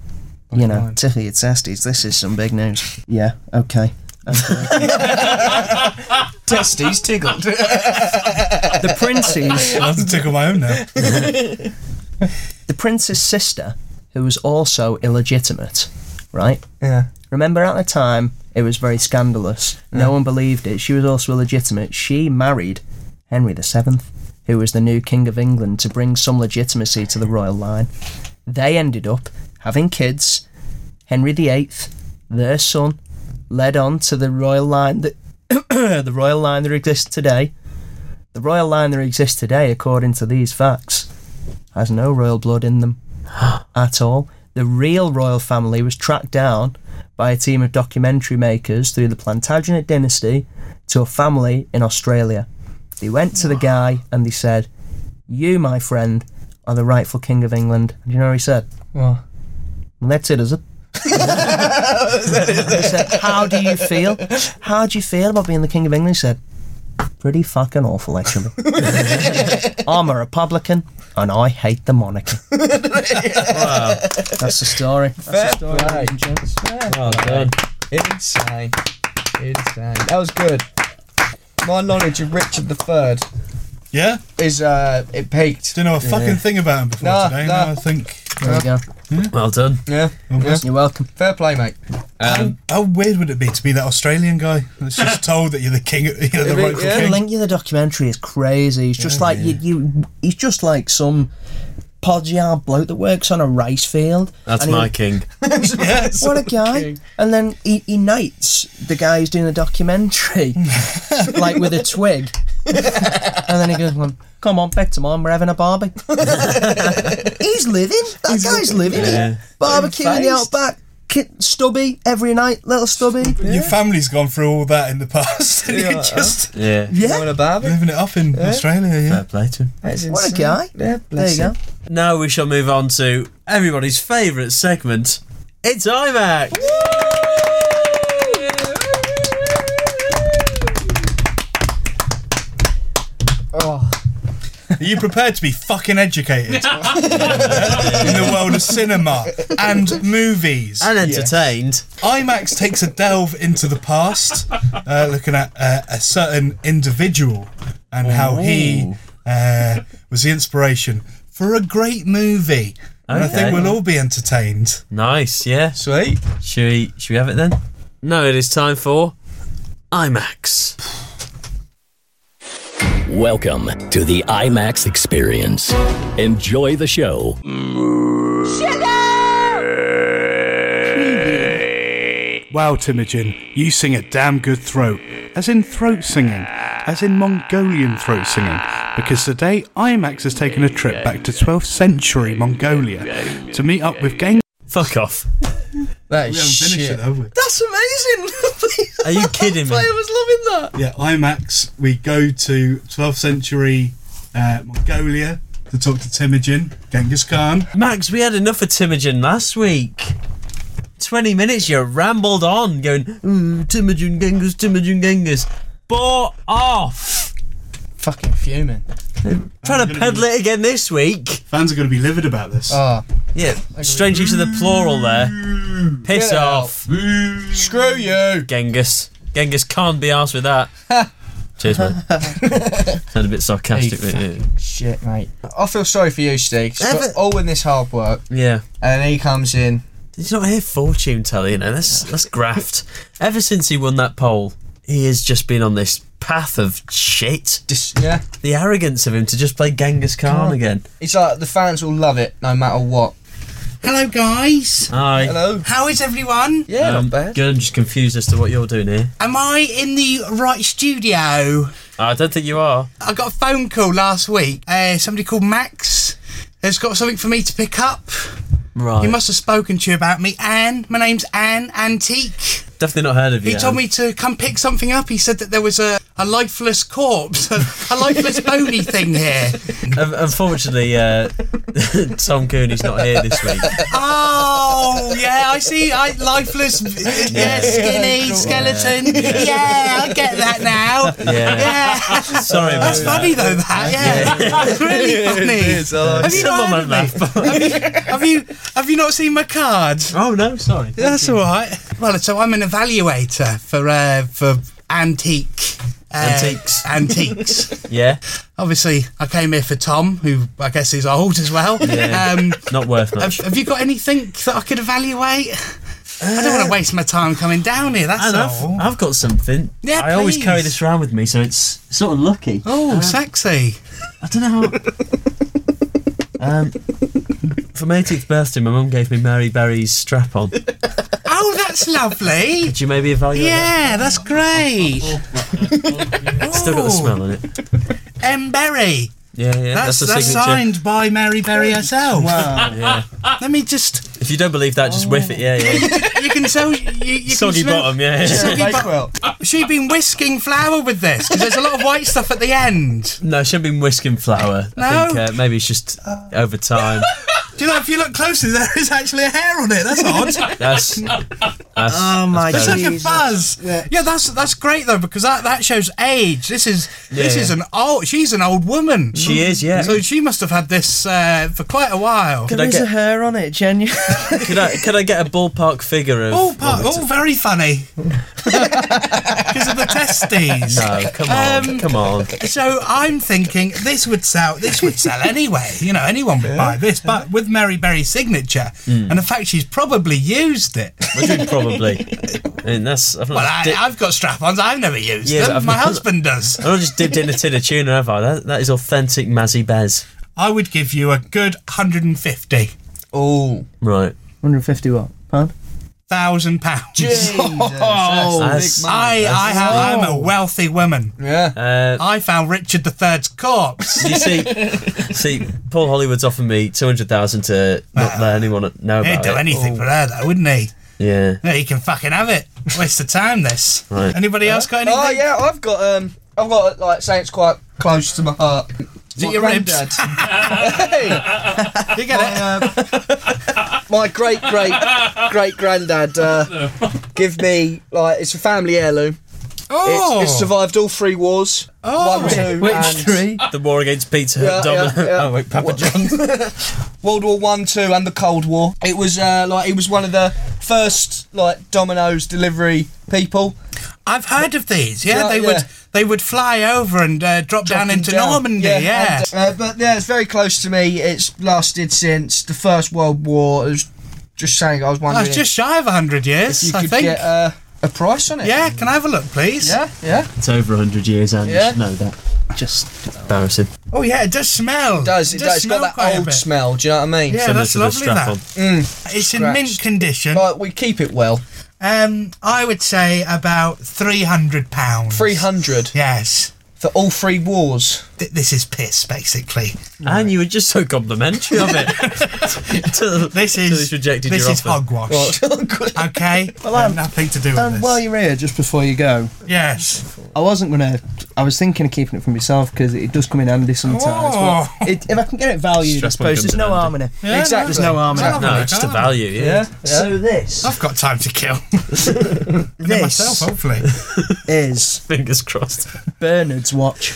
you know, tickle your testes. This is some big news. Yeah, okay. okay. Testes tickled. The prince's I have to tickle my own now. the prince's sister, who was also illegitimate, right? Yeah. Remember at the time, it was very scandalous. No Yeah. one believed it. She was also illegitimate. She married Henry the Seventh, who was the new King of England, to bring some legitimacy to the royal line. They ended up having kids. Henry the Eighth, their son, led on to the royal line that the royal line that exists today. The royal line that exists today, according to these facts, has no royal blood in them at all. The real royal family was tracked down by a team of documentary makers through the Plantagenet dynasty to a family in Australia. They went to the guy and they said, "You, my friend, are the rightful King of England." And you know what he said? What? Well, that's it, is it? They said, "How do you feel? How do you feel about being the King of England?" He said, "Pretty fucking awful, actually. I'm a Republican and I hate the monarchy." Wow. That's the story. That's Fair the story, play. ladies and gents. Well done. Insane. Insane. That was good. My knowledge of Richard the Third Yeah? is, uh, it peaked. Didn't know a fucking thing about him before No, today. no. Now I think. There we go. Well done. Yeah. yeah. You're welcome. Fair play, mate. Um, How weird would it be to be that Australian guy that's just told that you're the king, you're the It'd be- rightful yeah. The king? link to the documentary is crazy. He's just Yeah, like yeah. you, you. He's just like some podgy old bloke that works on a rice field. that's and he- my king. Yes. What a guy! King. And then he, he knights the guy who's doing the documentary, like with a twig. And then he goes, well, "Come on, back to mine. We're having a barbie." He's living. That guy's living. Yeah. Barbecue in the Faced. outback. Kid, Stubby every night. Little Stubby. Your family's gone through all that in the past, and you're just Yeah. Yeah. Having a barbie? living it up in Australia. Yeah. Fair play to him. That's What a insane. guy. Yeah, There bless you him. go. Now we shall move on to everybody's favourite segment. It's IMAX. Oh. Are you prepared to be fucking educated in the world of cinema and movies? And entertained. IMAX takes a delve into the past, uh, looking at uh, a certain individual and how he uh, was the inspiration for a great movie. And I Okay. think we'll all be entertained. Nice, yeah. Sweet. Should we, should we have it then? No, it is time for IMAX. Welcome to the IMAX experience. Enjoy the show. Wow, Timogen, you sing a damn good throat. As in throat singing. As in Mongolian throat singing. Because today, IMAX has taken a trip back to twelfth century Mongolia to meet up with gang... Fuck off. That We is haven't finished shit. it, have we? That's amazing. Are you kidding me? I was loving that. Yeah, IMAX, we go to twelfth century uh, Mongolia to talk to Timogen, Genghis Khan. Max, we had enough of Timogen last week. twenty minutes you rambled on going, ooh, Timogen, Genghis, Timogen, Genghis. Bore off. Fucking fuming. Trying to peddle it again this week. Fans are going to be livid about this. Oh. Yeah, strange use of the plural there. Piss Get out. off. Screw you. Genghis. Genghis can't be arsed with that. Cheers, mate. Sound a bit sarcastic. Hey, but yeah. Shit, mate. I feel sorry for you, Steve. 'cause Ever- for all in this hard work, Yeah. and then he comes in. Did you not hear fortune teller, you know? That's, that's graft. Ever since he won that poll, he has just been on this path of shit. Dis- yeah. The arrogance of him to just play Genghis Khan again. It's like the fans will love it no matter what. Hello, guys. Hi. Hello. How is everyone? Yeah, Um, not bad. Good, I'm just confused as to what you're doing here. Am I in the right studio? I don't think you are. I got a phone call last week. Uh, somebody called Max has got something for me to pick up. Right. He must have spoken to you about me. Anne. My name's Anne Antique. Definitely not heard of you. He told Anne. me to come pick something up. He said that there was a, a lifeless corpse, a, a lifeless bony thing here. Un- Unfortunately, uh, Tom Cooney's not here this week. Oh, yeah, I see. I lifeless, yeah, skinny skeleton. Yeah, I get that now. Yeah. Yeah. Sorry about That's that. funny though. That yeah, it's really funny. Have you not Someone heard might of me? laugh. Have you have you not seen my cards? Oh no, sorry. That's all right. Well, so I'm an evaluator for uh, for antique. Uh, Antiques. Antiques. Yeah, Obviously, I came here for Tom, who I guess is old as well. Yeah. Um, not worth have, much. have you got anything that I could evaluate? I don't want to waste my time coming down here. That's And all. I've, I've got something. Yeah, I always please. carry this around with me, so it's sort of lucky. Oh, sexy. I don't know how. um, for my eighteenth birthday, my mum gave me Mary Berry's strap on. Could Oh, that's lovely. you maybe evaluate Yeah, that's great. that? Still got the smell on it. M. Berry. Yeah, yeah. That's, That's, the that's signature. signed by Mary Berry herself. Wow. Yeah. Let me just. If you don't believe that, just whiff it. Yeah, yeah. You can tell. You, you can Soggy smell- bottom. Yeah. yeah. Soggy bo- She'd been whisking flour with this because there's a lot of white stuff at the end. No, she hasn't been whisking flour. No? I think uh, maybe it's just over time. Do you know, if you look closely, there is actually a hair on it. That's odd. That's. that's Oh my It's like a Jesus. fuzz. Yeah. Yeah, that's that's great though because that, that shows age. This is this Yeah, is yeah. an old. She's an old woman. She is, yeah. So she must have had this uh, for quite a while. I There's get- a hair on it, genuine. Could I could I get a ballpark figure of? Oh, part, oh, very funny. Because of the testes. No, come on, Um, come on. So I'm thinking this would sell. This would sell anyway. You know, anyone would buy this. But with Mary Berry's signature and the fact she's probably used it. What do you mean, probably? I mean, that's. I've not, Well, I, di- I've got strap-ons. I've never used Yeah, but them. I've My not- husband does. I've not just dipped in a tin of tuna, have I? That, that is authentic Mazzy Bez. I would give you a good one hundred fifty Oh, Right. one hundred fifty what? Pound? thousand pounds. Jesus. Oh, That's- I, I have, I'm a wealthy woman. Yeah. Uh, I found Richard the Third's corpse. you see, see, Paul Hollywood's offered me two hundred thousand to not let anyone know He'd about do it. anything for her, though, wouldn't he? Yeah. Yeah, he can fucking have it. Waste of time, this. Right. Anybody else got anything? Oh yeah, I've got um, I've got like saying it's quite close to my heart. Is it My your ribs? granddad. Hey, You get it? uh, my great great great granddad uh, give me like it's a family heirloom. Oh! It's, it's survived all three wars. Oh. One, two, Which and three? The war against Pizza Yeah, Hut. Domino- yeah, yeah. Oh wait, Papa What- John's. World War One, Two, and the Cold War. It was uh, like he was one of the first like Domino's delivery people. I've heard of these. Yeah, Yeah, they yeah. would they would fly over and uh, drop, down Dropping into down. Normandy. Yeah. and, uh, but yeah, it's very close to me. It's lasted since the First World War. It was just saying, I was I wondering was just shy of a hundred if years. you I could think. get uh, a price on it. Yeah, can I have a look, please? yeah, yeah. It's over one hundred years, and Yeah. you should know that. Just embarrassing. Oh yeah, it does smell. It does. It does. It's got smell that quite a old bit. smell. Do you know what I mean? Yeah, Similar that's to the lovely. That strap-on. it's in mint Scratched. condition. Like we keep it well. Um, I would say about three hundred pounds. Three hundred Yes. for all three wars. Th- this is piss, basically. And you were just so complimentary of it. Till- This till is he's rejected this your is offer. hogwash. Okay, Well, Um, um, nothing to do with And this. while you're here, just before you go, yes. I wasn't gonna. I was thinking of keeping it for myself because it does come in handy sometimes. Oh. But it, if I can get it valued, I Stress suppose comes there's in no handy. harm in it. Yeah, Exactly. There's no harm in it. I'll No, have a it's just a look. value. Yeah. Yeah. So this, I've got time to kill. this Myself, hopefully. is Fingers crossed. Bernard's watch.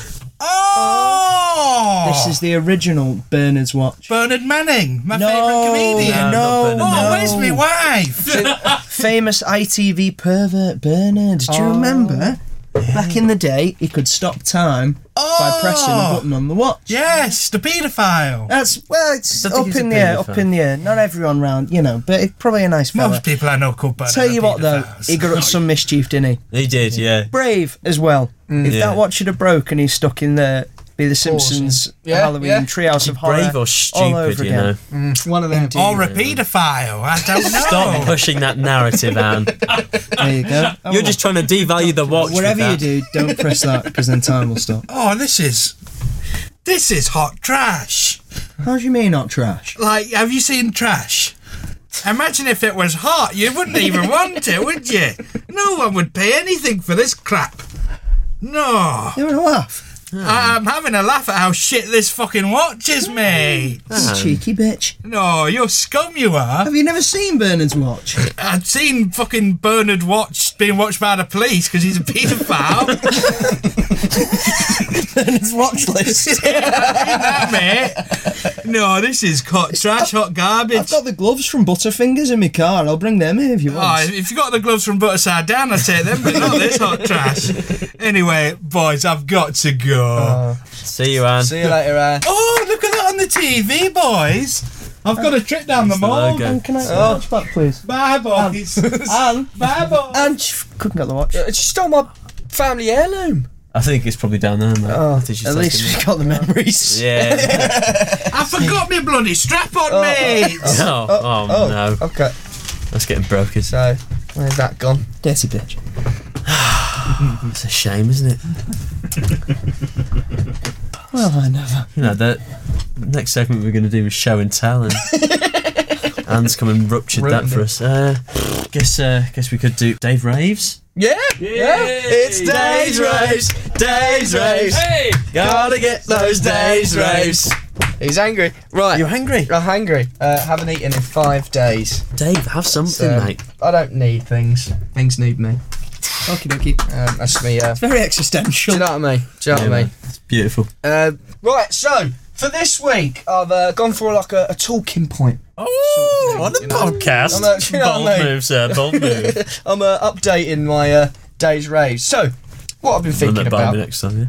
Oh! This is the original Bernard's watch. Bernard Manning, my No, favourite comedian. No, no, not Bernard Oh, no. where's my wife? Famous I T V pervert Bernard. Do you remember? Back in the day, he could stop time by pressing a button on the watch. Yes, the paedophile. That's well, it's I think up he's a in the air, up paedophile. in the air. Not everyone round, you know, but it's probably a nice fella. Most people I know called Bernard. Tell you are what though, paedophiles. he got up to some mischief, didn't he? He did, yeah. Brave as well. If Yeah. that watch had have broken, he's stuck in the be the Simpsons Yeah, Halloween yeah. Treehouse of Horror. Brave or all stupid, over you again. know. One of them. Or a paedophile. I don't know. Stop pushing that narrative, Anne. There you go. Oh, You're just trying to devalue the watch. with whatever you that. do, don't press that because then time will stop. Oh, this is this is hot trash. How do you mean not trash? Like, have you seen trash? Imagine if it was hot, you wouldn't even want it, would you? No one would pay anything for this crap. No. You're having a laugh. I- I'm having a laugh at how shit this fucking watch is, mate. You cheeky bitch. No, you're scum, you are. Have you never seen Bernard's watch? I've seen fucking Bernard watch being watched by the police because he's a paedophile. Bernard's watch list. that, mate. No, this is hot trash, hot garbage. I've got the gloves from Butterfingers in my car. I'll bring them in if you Oh, want. if you got the gloves from Butterside Down, I'd take them, but not this hot trash. Anyway, boys, I've got to go. See you, Anne. See you later, Anne. Oh, look at that on the T V, boys. I've got a trip down the the mall. logo. And can I Oh. watch back, please? Bye, boys. Anne. Bye, boys. Anne, she couldn't get the watch. Uh, She stole my family heirloom. I think it's probably down there, mate. Oh, Did you At take least it? we got the memories. Yeah. I forgot my bloody strap on, mate. oh, oh, Oh, no. okay. That's getting broken. So, where's that gone? Dirty bitch. It's a shame, isn't it? Well, I never. You know, the next segment we're going to do is show and tell, and Anne's come and ruptured Ruined that for it. us. Uh, guess, uh, guess we could do Dave Raves. Yeah, yeah. It's Days Raves. Days Raves. Hey, gotta get those Days Raves. He's angry. Right. You're hungry, I'm hungry. Uh, haven't eaten in five days. Dave. Have something, So, mate. I don't need things. Things need me. Okie dokie. Um, that's me. Uh, Very do existential. you know what I mean? Do you know Yeah, what I mean? man. It's beautiful. Uh, right. So for this week, I've uh, gone for like a, a talking point. Oh, what a you know. podcast! I'm a- you know Bold what I mean? move, sir. Bold move. I'm uh, updating my uh, Days Raves. So what I've been Run thinking that by about me next time.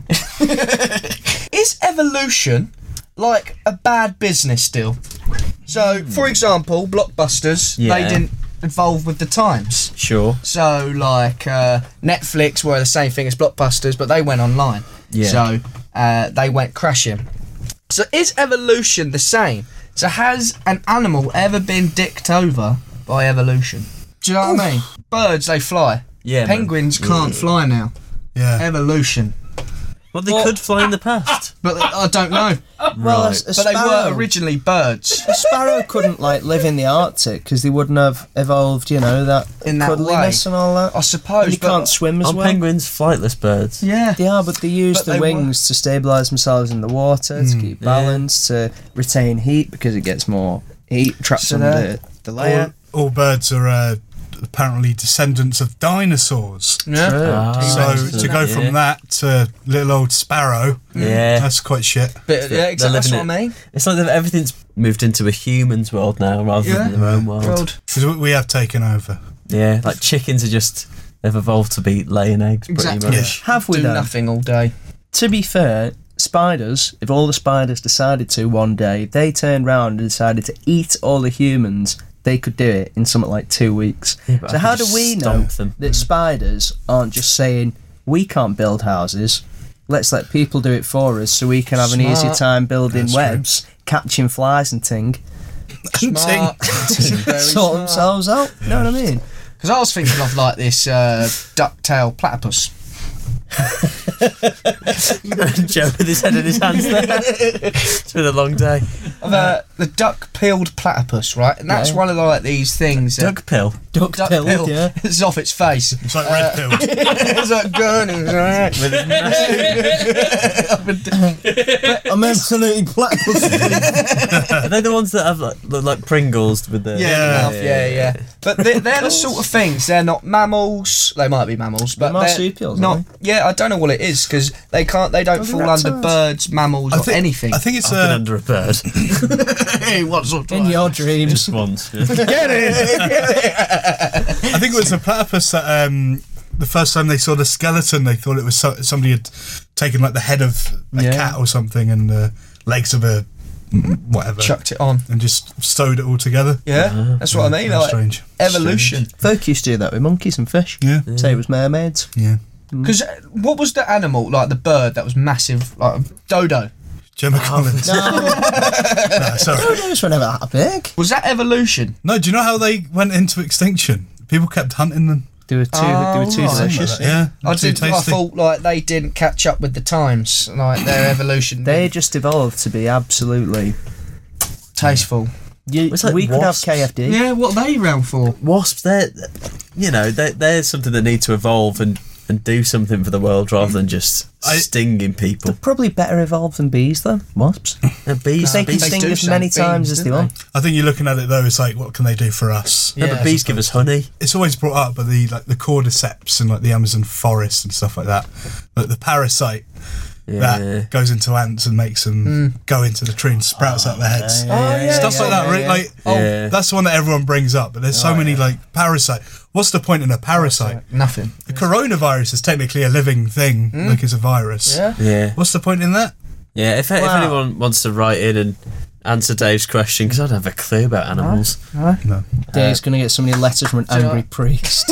Yeah. is evolution like a bad business still. So, for example, Blockbusters, Yeah. they didn't evolve with the times. Sure. So, like, uh, Netflix were the same thing as Blockbusters, but they went online. Yeah. So, uh, they went crashing. So, is evolution the same? So, has an animal ever been dicked over by evolution? Do you know what I mean? Birds, they fly. Yeah. man. Penguins can't fly now. Yeah. Evolution. Well, they Well- could fly in the past. But I don't know. Well, a, Right. a But they sparrow, were originally birds. a sparrow couldn't like live in the Arctic because they wouldn't have evolved, you know, that In that cuddliness way. and all that. I suppose. And they but- can't swim as Aren't well. penguins flightless birds? Yeah. They are, but they use But the they wings to stabilise themselves in the water, to keep balance, to retain heat because it gets more heat trapped So under they're- the layer. All, all birds are uh, apparently descendants of dinosaurs. Yeah. Ah, So to go yeah. from that to little old sparrow, Yeah. that's quite shit. But, yeah, exactly. That's living what I mean. It's like that everything's moved into a human's world now rather Yeah. than their own world. World. Because we have taken over. Yeah, like chickens are just, they've evolved to be laying eggs pretty Exactly. much. Have we Do though? nothing all day. To be fair, spiders, if all the spiders decided to one day, if they turned round and decided to eat all the humans, they could do it in something like two weeks. Yeah, but So I how could do just we know stomp them. that spiders aren't just saying, we can't build houses, let's let people do it for us so we can have an easy Smart. time building That's true. webs, catching flies and ting, Smart. Very sort smart. themselves out. You know what I mean? Because I was thinking of like this uh, duck-tailed platypus. Joe with his head in his hands there. It's been a long day. Of, uh, the duck-pilled platypus, right? And that's Yeah. one of like these things. that- Duck pill. Duck duck pilled, pill. yeah. It's off its face. It's like red pill. It's like gurnings, right? With his massive- I'm absolutely platypus. Are they the ones that have like, look like Pringles with the... Yeah, yeah, yeah. yeah. But they're, they're the sort of things. They're not mammals. They might be mammals, but They're they're marsupials, not. aren't Yeah, I don't know what it is because they can't. They don't Are they fall under reptiles? birds, mammals, I or think, anything. I think it's I've been uh, under a bird. Hey, what's up? In your dreams. Just once. Yeah. Get it? I think it was a platypus that um, the first time they saw the skeleton, they thought it was so, somebody had taken like the head of a Yeah. cat or something and the legs of a whatever, Chucked it on. and just stowed it all together. Yeah, that's what I mean. Very Like, strange. evolution. Folk used to do that with monkeys and fish. Yeah, Say it was mermaids. yeah. Because what was the animal, like the bird that was massive, like a dodo? Gemma Collins. No, No, sorry. those were never that big. Was that evolution? No, do you know how they went into extinction? People kept hunting them. They were too, Oh, they were too right. delicious. Yeah, I too did. I tasty. thought like they didn't catch up with the times, like their evolution. They just evolved to be absolutely. tasteful. You, It's like we could have wasps. K F D. Yeah, what are they around for? Wasps, they're, you know, they're, they're something that need to evolve and and do something for the world rather than just I- stinging people. Probably better evolved than bees, though. Wasps. Uh, bees, They can bees, they sting do as sound many bees, times as they don't want. I think you're looking at it though. It's like, what can they do for us? yeah, but Yeah, bees give us honey. It's always brought up, but the like the cordyceps and like the Amazon forest and stuff like that. Like the parasite Yeah. that goes into ants and makes them go into the tree and sprouts out their heads. Oh, yeah, Stuff yeah, like that, yeah, right? yeah. Like, Yeah. that's the one that everyone brings up. But there's so many like parasite. What's the point in a parasite? Nothing. The coronavirus is technically a living thing, like it's a virus. Yeah. Yeah. What's the point in that? Yeah, if, if Wow. anyone wants to write in and answer Dave's question, because I don't have a clue about animals. No. Dave's going to get so many letters from an angry priest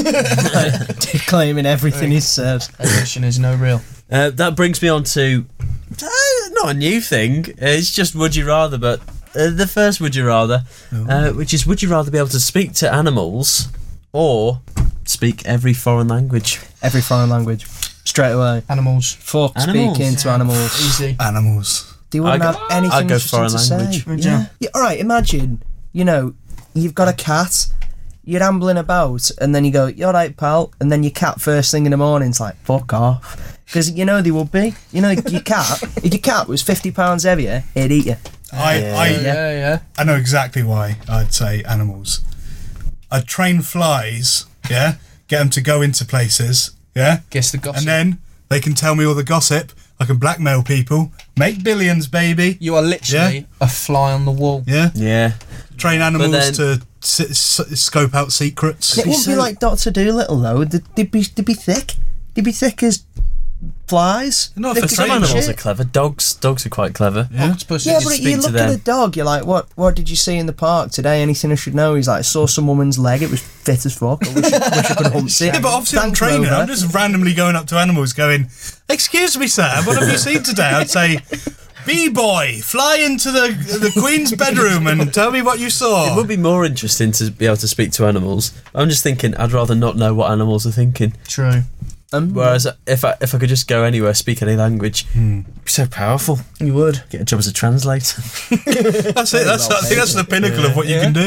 claiming everything he said. Evolution is no real. Uh, that brings me on to uh, not a new thing. uh, It's just would you rather, but uh, the first would you rather, uh, which is would you rather be able to speak to animals or speak every foreign language? Every foreign language. Straight away. Animals. Fuck Animals. speaking to animals. Easy. Animals. They wouldn't I have go- anything I go interesting foreign to say. language. Would you? Yeah. yeah. All right. Imagine, you know, you've got a cat. You're ambling about, and then you go, "You're right, pal," and then your cat first thing in the morning's like, "Fuck off," because you know they would be. You know, your cat. If your cat was fifty pounds heavier, it'd eat you. I, I, Yeah, yeah. I know exactly why I'd say animals. I'd train flies, yeah, get them to go into places, yeah, Guess the gossip. and then they can tell me all the gossip. I can blackmail people, make billions, baby. You are literally a fly on the wall. Yeah, Yeah, train animals then- to s- s- scope out secrets. It wouldn't be so- like Doctor Dolittle though. They'd, they'd be they'd be thick. They'd be thick as flies. Not Thick for as some training. animals shit. are clever. Dogs, dogs are quite clever. Octopus. Yeah, just but speak you to look at them. a dog, you're like, what What did you see in the park today? Anything I should know? He's like, I saw some woman's leg, it was fit as fuck. I wish, I, wish I could have humped it. Yeah, but obviously I'm Thanks, training. Rover. I'm just randomly going up to animals going, "Excuse me, sir, what have you seen today?" I'd say, "Bee-boy, fly into the the Queen's bedroom and tell me what you It saw." would be more interesting to be able to speak to animals. I'm just thinking, I'd rather not know what animals are thinking. True. Um, Whereas if I if I could just go anywhere, speak any language, it'd be so powerful. You would. Get a job as a translator. That's it. That's I think that's the pinnacle of what you can do.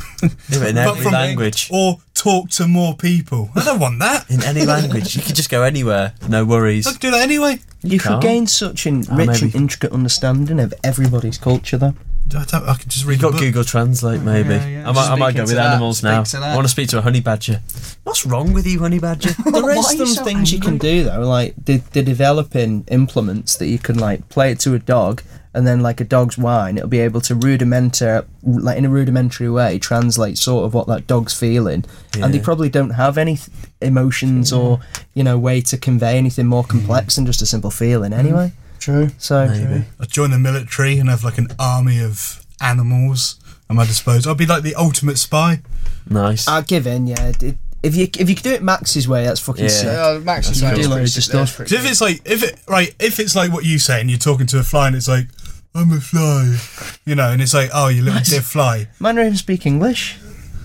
Do it in But every from- language. Or talk to more people. I don't want that. In any language, you could just go anywhere, no worries. I can do that anyway. you could can't. gain such a Oh, rich and maybe. intricate understanding of everybody's culture, though. I, don't, I can just read You've the got book. Google Translate, maybe. Yeah, yeah. I might, I might Speak go with into that, animals speak now. to that. I want to speak to a honey badger. What's wrong with you, honey badger? There Why is are you some so things you can do though, like they, they're developing implements that you can like play it to a dog, and then like a dog's whine, it'll be able to rudimentary, like in a rudimentary way, translate sort of what that dog's feeling, and they Yeah. probably don't have any th- emotions or you know way to convey anything more complex than just a simple feeling anyway. True. So Maybe. I'd join the military and have like an army of animals at my disposal. I'd be like the ultimate spy. Nice. I'll give in, yeah. It, if you if you can do it Max's way, that's fucking Yeah. sick. Yeah, Max is You saying do it's loads pretty of sick, that's stuff. pretty Because if it's like if it right if it's like what you say and you're talking to a fly and it's like, "I'm a fly," you know, and it's like, "Oh, you little dear fly." Man, even speak English.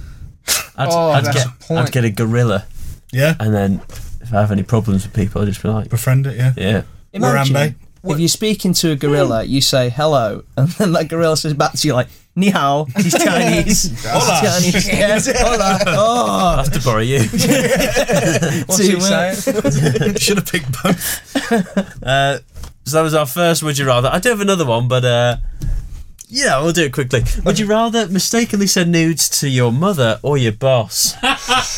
I'd, Oh, I'd that's get a point. I'd get a gorilla, Yeah, and then if I have any problems with people, I'd just be like, befriend it. Yeah. yeah. Imagine Harambe. if you're speaking to a gorilla, you say hello, and then that gorilla says back to you like "Ni hao." He's Chinese. Hola. He's Chinese. Yes. Hola. I Oh, have to borrow you. What's Too he much. saying? Should have picked both. Uh, so that was our first would you rather. I do have another one, but uh, yeah, we'll do it quickly. Would you rather mistakenly send nudes to your mother or your boss? Uh,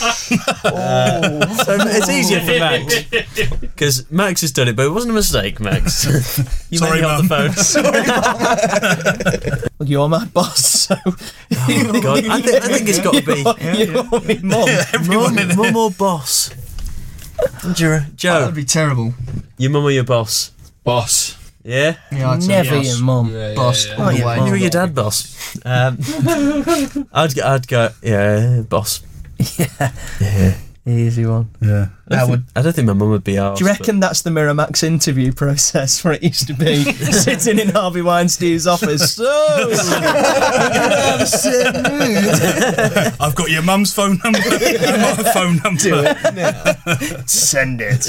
so it's easier for Max because Max has done it, but it wasn't a mistake, Max. You Sorry, made me on the Mum. phone. well, you're my boss, so Oh, God. I, think, I think it's got to be you're my mum. Everyone in mum, it. mum or boss. Would you, That Joe, would be terrible. your mum or your boss? Boss. Yeah. Yeah, I'd say Never yes. your mum. Yeah, yeah, Boss. yeah. all the yeah, way. boss. You were your dad, boss. Um, I'd go. I'd go. Yeah, boss. Yeah, Yeah. easy one. Yeah. I, would, I don't think my mum would be arsed. Do you reckon that's the Miramax interview process where it used to be sitting in Harvey Weinstein's office? So, I've got your mum's phone number. and my phone number. send it.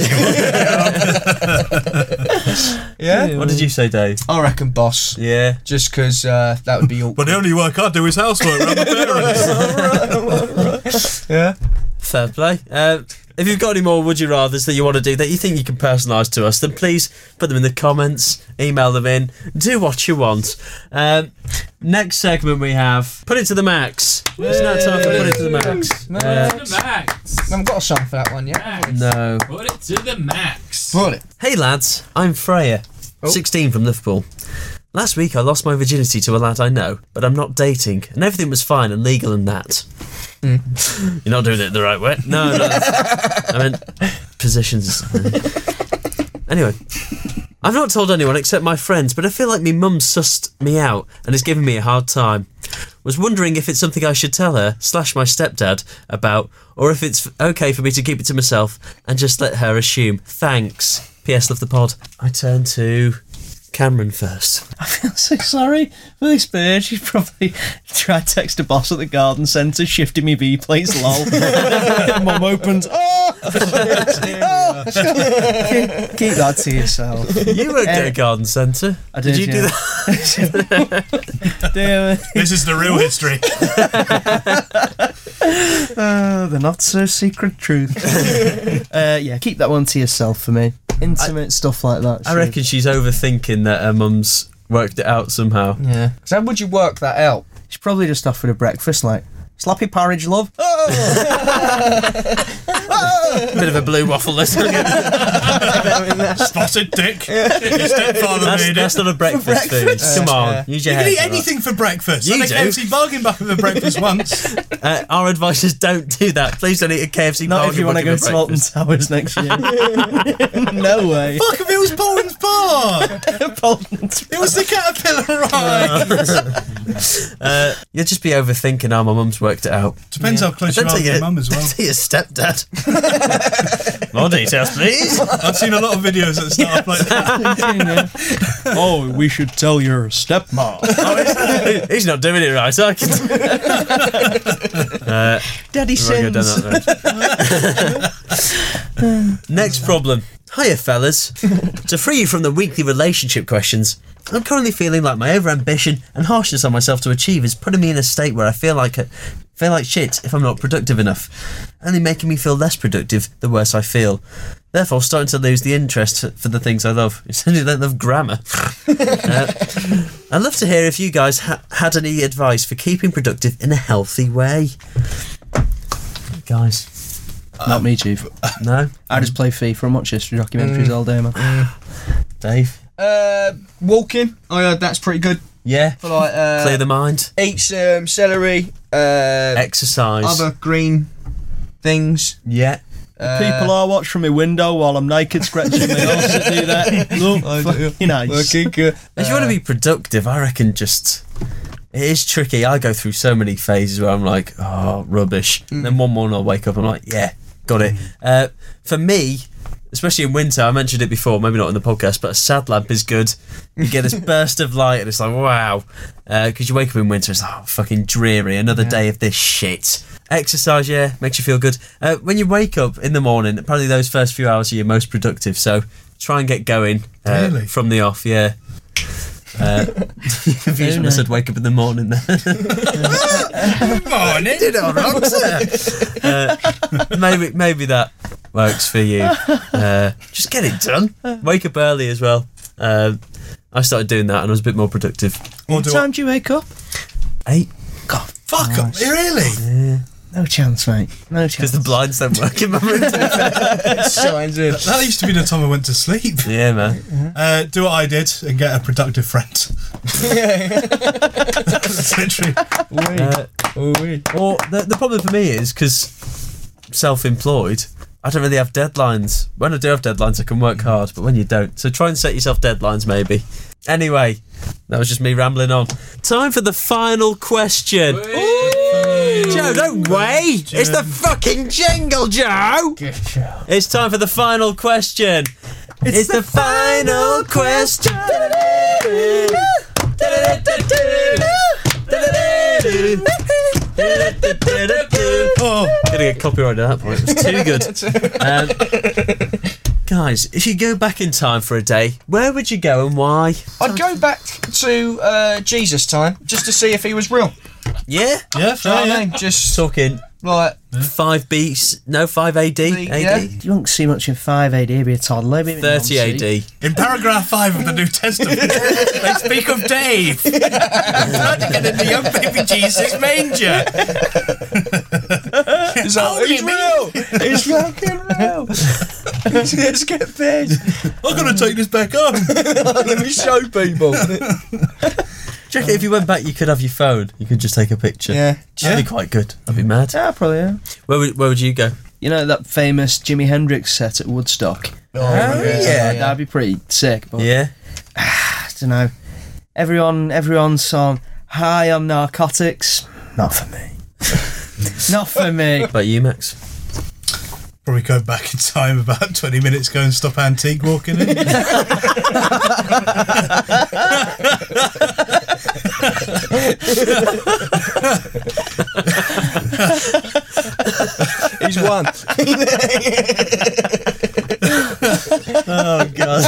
Yeah. What did you say, Dave? I reckon boss. Yeah. Just because uh, that would be all. But the only work I do is housework around my parents. Yeah. Fair play. Uh, If you've got any more would you rathers that you want to do that you think you can personalise to us, then please put them in the comments, email them in, do what you want. Um, next segment we have Put It to the Max. It's now time for Put It to the Max. No, Uh, To the max. I haven't got a song for that one yet. Max. no. Put it to the max. Put it. Hey lads, I'm Freya, sixteen from Liverpool. Last week I lost my virginity to a lad I know, but I'm not dating, and everything was fine and legal and that. You're not doing it the right way. No, no. I meant positions. Anyway, I've not told anyone except my friends, but I feel like me mum sussed me out and is giving me a hard time. Was wondering if it's something I should tell her, slash my stepdad, about, or if it's okay for me to keep it to myself and just let her assume. Thanks. P S Love the pod. I turn to Cameron first. I feel so sorry for this bird. She's probably tried to text a boss at the garden centre, shifting me V plays lol. Mum opens. Oh! Oh! keep, keep that to yourself. You worked at a garden centre. I did, Did you yeah. do that? Damn it. This is the real history. Oh, the not so secret truth. uh, yeah, keep that one to yourself for me. Intimate stuff like that. I reckon she's overthinking that her mum's worked it out somehow. Yeah. So how would you work that out? She's probably just offered a breakfast like sloppy porridge, love. Bit of a blue waffle, isn't it? Spotted dick. Your stepfather That's, made that's it. not a breakfast, food. Come on, use your You can head. eat anything for breakfast. You I had a do. K F C bargain bucket for breakfast once. Uh, our advice is don't do that. Please don't eat a K F C. Not if you want to go to Alton Towers next year. No way. Fuck if it was Bolton's Park. Bolton's It was the Caterpillar ride. Uh, you'll just be overthinking how my mum's worked it out. Depends how close you Don't are tell with your mum as well. Don't tell your stepdad. More details, please. I've seen a lot of videos that start off like that. Oh, we should tell your stepmom. Oh, he's not doing it right. I can. uh, Daddy we won't go down sins. that road. Next problem. Hiya, fellas. To free you from the weekly relationship questions, I'm currently feeling like my overambition and harshness on myself to achieve is putting me in a state where I feel like it, feel like shit if I'm not productive enough, only making me feel less productive the worse I feel. Therefore, starting to lose the interest for, for the things I love. Essentially, I love grammar. uh, I'd love to hear if you guys ha- had any advice for keeping productive in a healthy way. Guys. Not me, Chief. No? I just play FIFA and watch history documentaries all day, man. Dave? Uh, walking. I heard that's pretty good Yeah. for like uh, Clear the mind. eat some celery. Uh, Exercise. other green things. Yeah. Uh, People I watch from my window while I'm naked scratching my arse to do that. Look, fucking nice. Working good. If you want to be productive, I reckon just... It is tricky. I go through so many phases where I'm like, oh, rubbish. And then one morning I'll wake up and I'm like, yeah, got it. Uh, for me, especially in winter, I mentioned it before, maybe not in the podcast, but a sad lamp is good. You get this burst of light and it's like, wow. Because you wake up in winter, it's like, oh, fucking dreary. Another Yeah. day of this shit. Exercise, yeah, makes you feel good. Uh, when you wake up in the morning, probably those first few hours are your most productive. So try and get going uh, Really? from the off, yeah. Uh, confused when I said wake up in the morning then. Morning. Did it all wrong, sir. uh, maybe, maybe that works for you. Uh, just get it done. Wake up early as well. Uh, I started doing that and I was a bit more productive. Or What do time do you wake up? Eight. God, Fuck up. Nice. Really? no chance, mate. No chance. Because the blinds don't work in my room. Shines in. That used to be the time I went to sleep. Yeah, man. Uh, do what I did and get a productive friend. That's literally. Uh, or the, the problem for me is because self-employed, I don't really have deadlines. When I do have deadlines, I can work hard, but when you don't, so try and set yourself deadlines, maybe. Anyway, that was just me rambling on. Time for the final question. Joe, don't wait! It's the fucking jingle, Joe! It's time for the final question. It's, the, final question. Oh, gonna get copyrighted at that point. It was too good. Um, guys, if you go back in time for a day, where would you go and why? I'd go back to uh, Jesus' time just to see if he was real. Yeah? Yeah, Do you know fair, what I yeah. mean? Just Talking Right. Five beats, no five A D. Yeah. A D. You won't see much in five A D, be a toddler. Be a Thirty A nonce. D. In paragraph five of the New Testament, they speak of Dave trying to get in the young baby Jesus manger. It's like, he's real. It's fucking real. Let's get pissed. I'm gonna take this back on. Let me show people. Do you reckon if you went back, you could have your phone? You could just take a picture. Yeah. That'd be quite good. I'd be mad. Yeah, probably, yeah. Where would, where would you go? You know that famous Jimi Hendrix set at Woodstock? Oh, yeah, that'd be pretty sick. But Yeah. I don't know. Everyone, everyone's on high on narcotics. Not for me. Not for me. What about you, Max? Probably go back in time about twenty minutes ago and stop Antique walking in. He's won. Oh, God.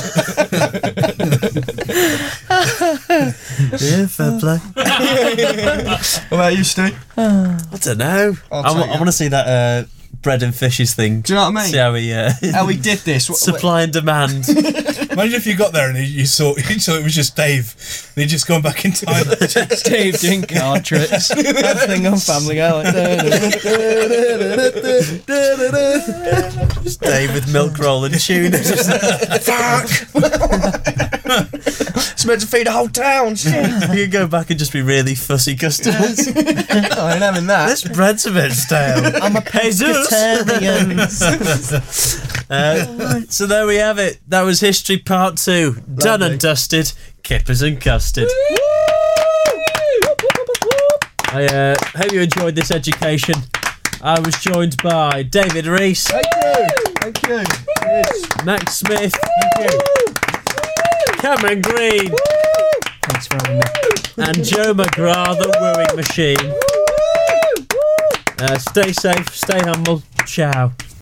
Yeah, fair play. What about you, Stu? I don't know. I'll I, take I want to see that uh, bread and fishes thing. Do you know what I mean? See how we uh, How we did this. What- supply and demand. Imagine if you got there and you, you saw you saw it was just Dave. And he'd just gone back in time. Steve doing card tricks. That thing on Family Guy. Like, Just Dave with milk roll and tuna. Just, Fuck! It's meant to feed a whole town. Shit. you could go back and just be really fussy customers. I ain't having that. This bread's a bit stale. I'm a pescatarian. Uh, so there we have it. That was History Part two. Done and dusted. Kippers and custard. I uh, hope you enjoyed this education. I was joined by David Rees, Thank you. Thank you. Yes. Max Smith, Thank you. Cameron Green, Thanks for having me. and Joe McGrath, the wooing machine. Uh, stay safe, stay humble. Ciao.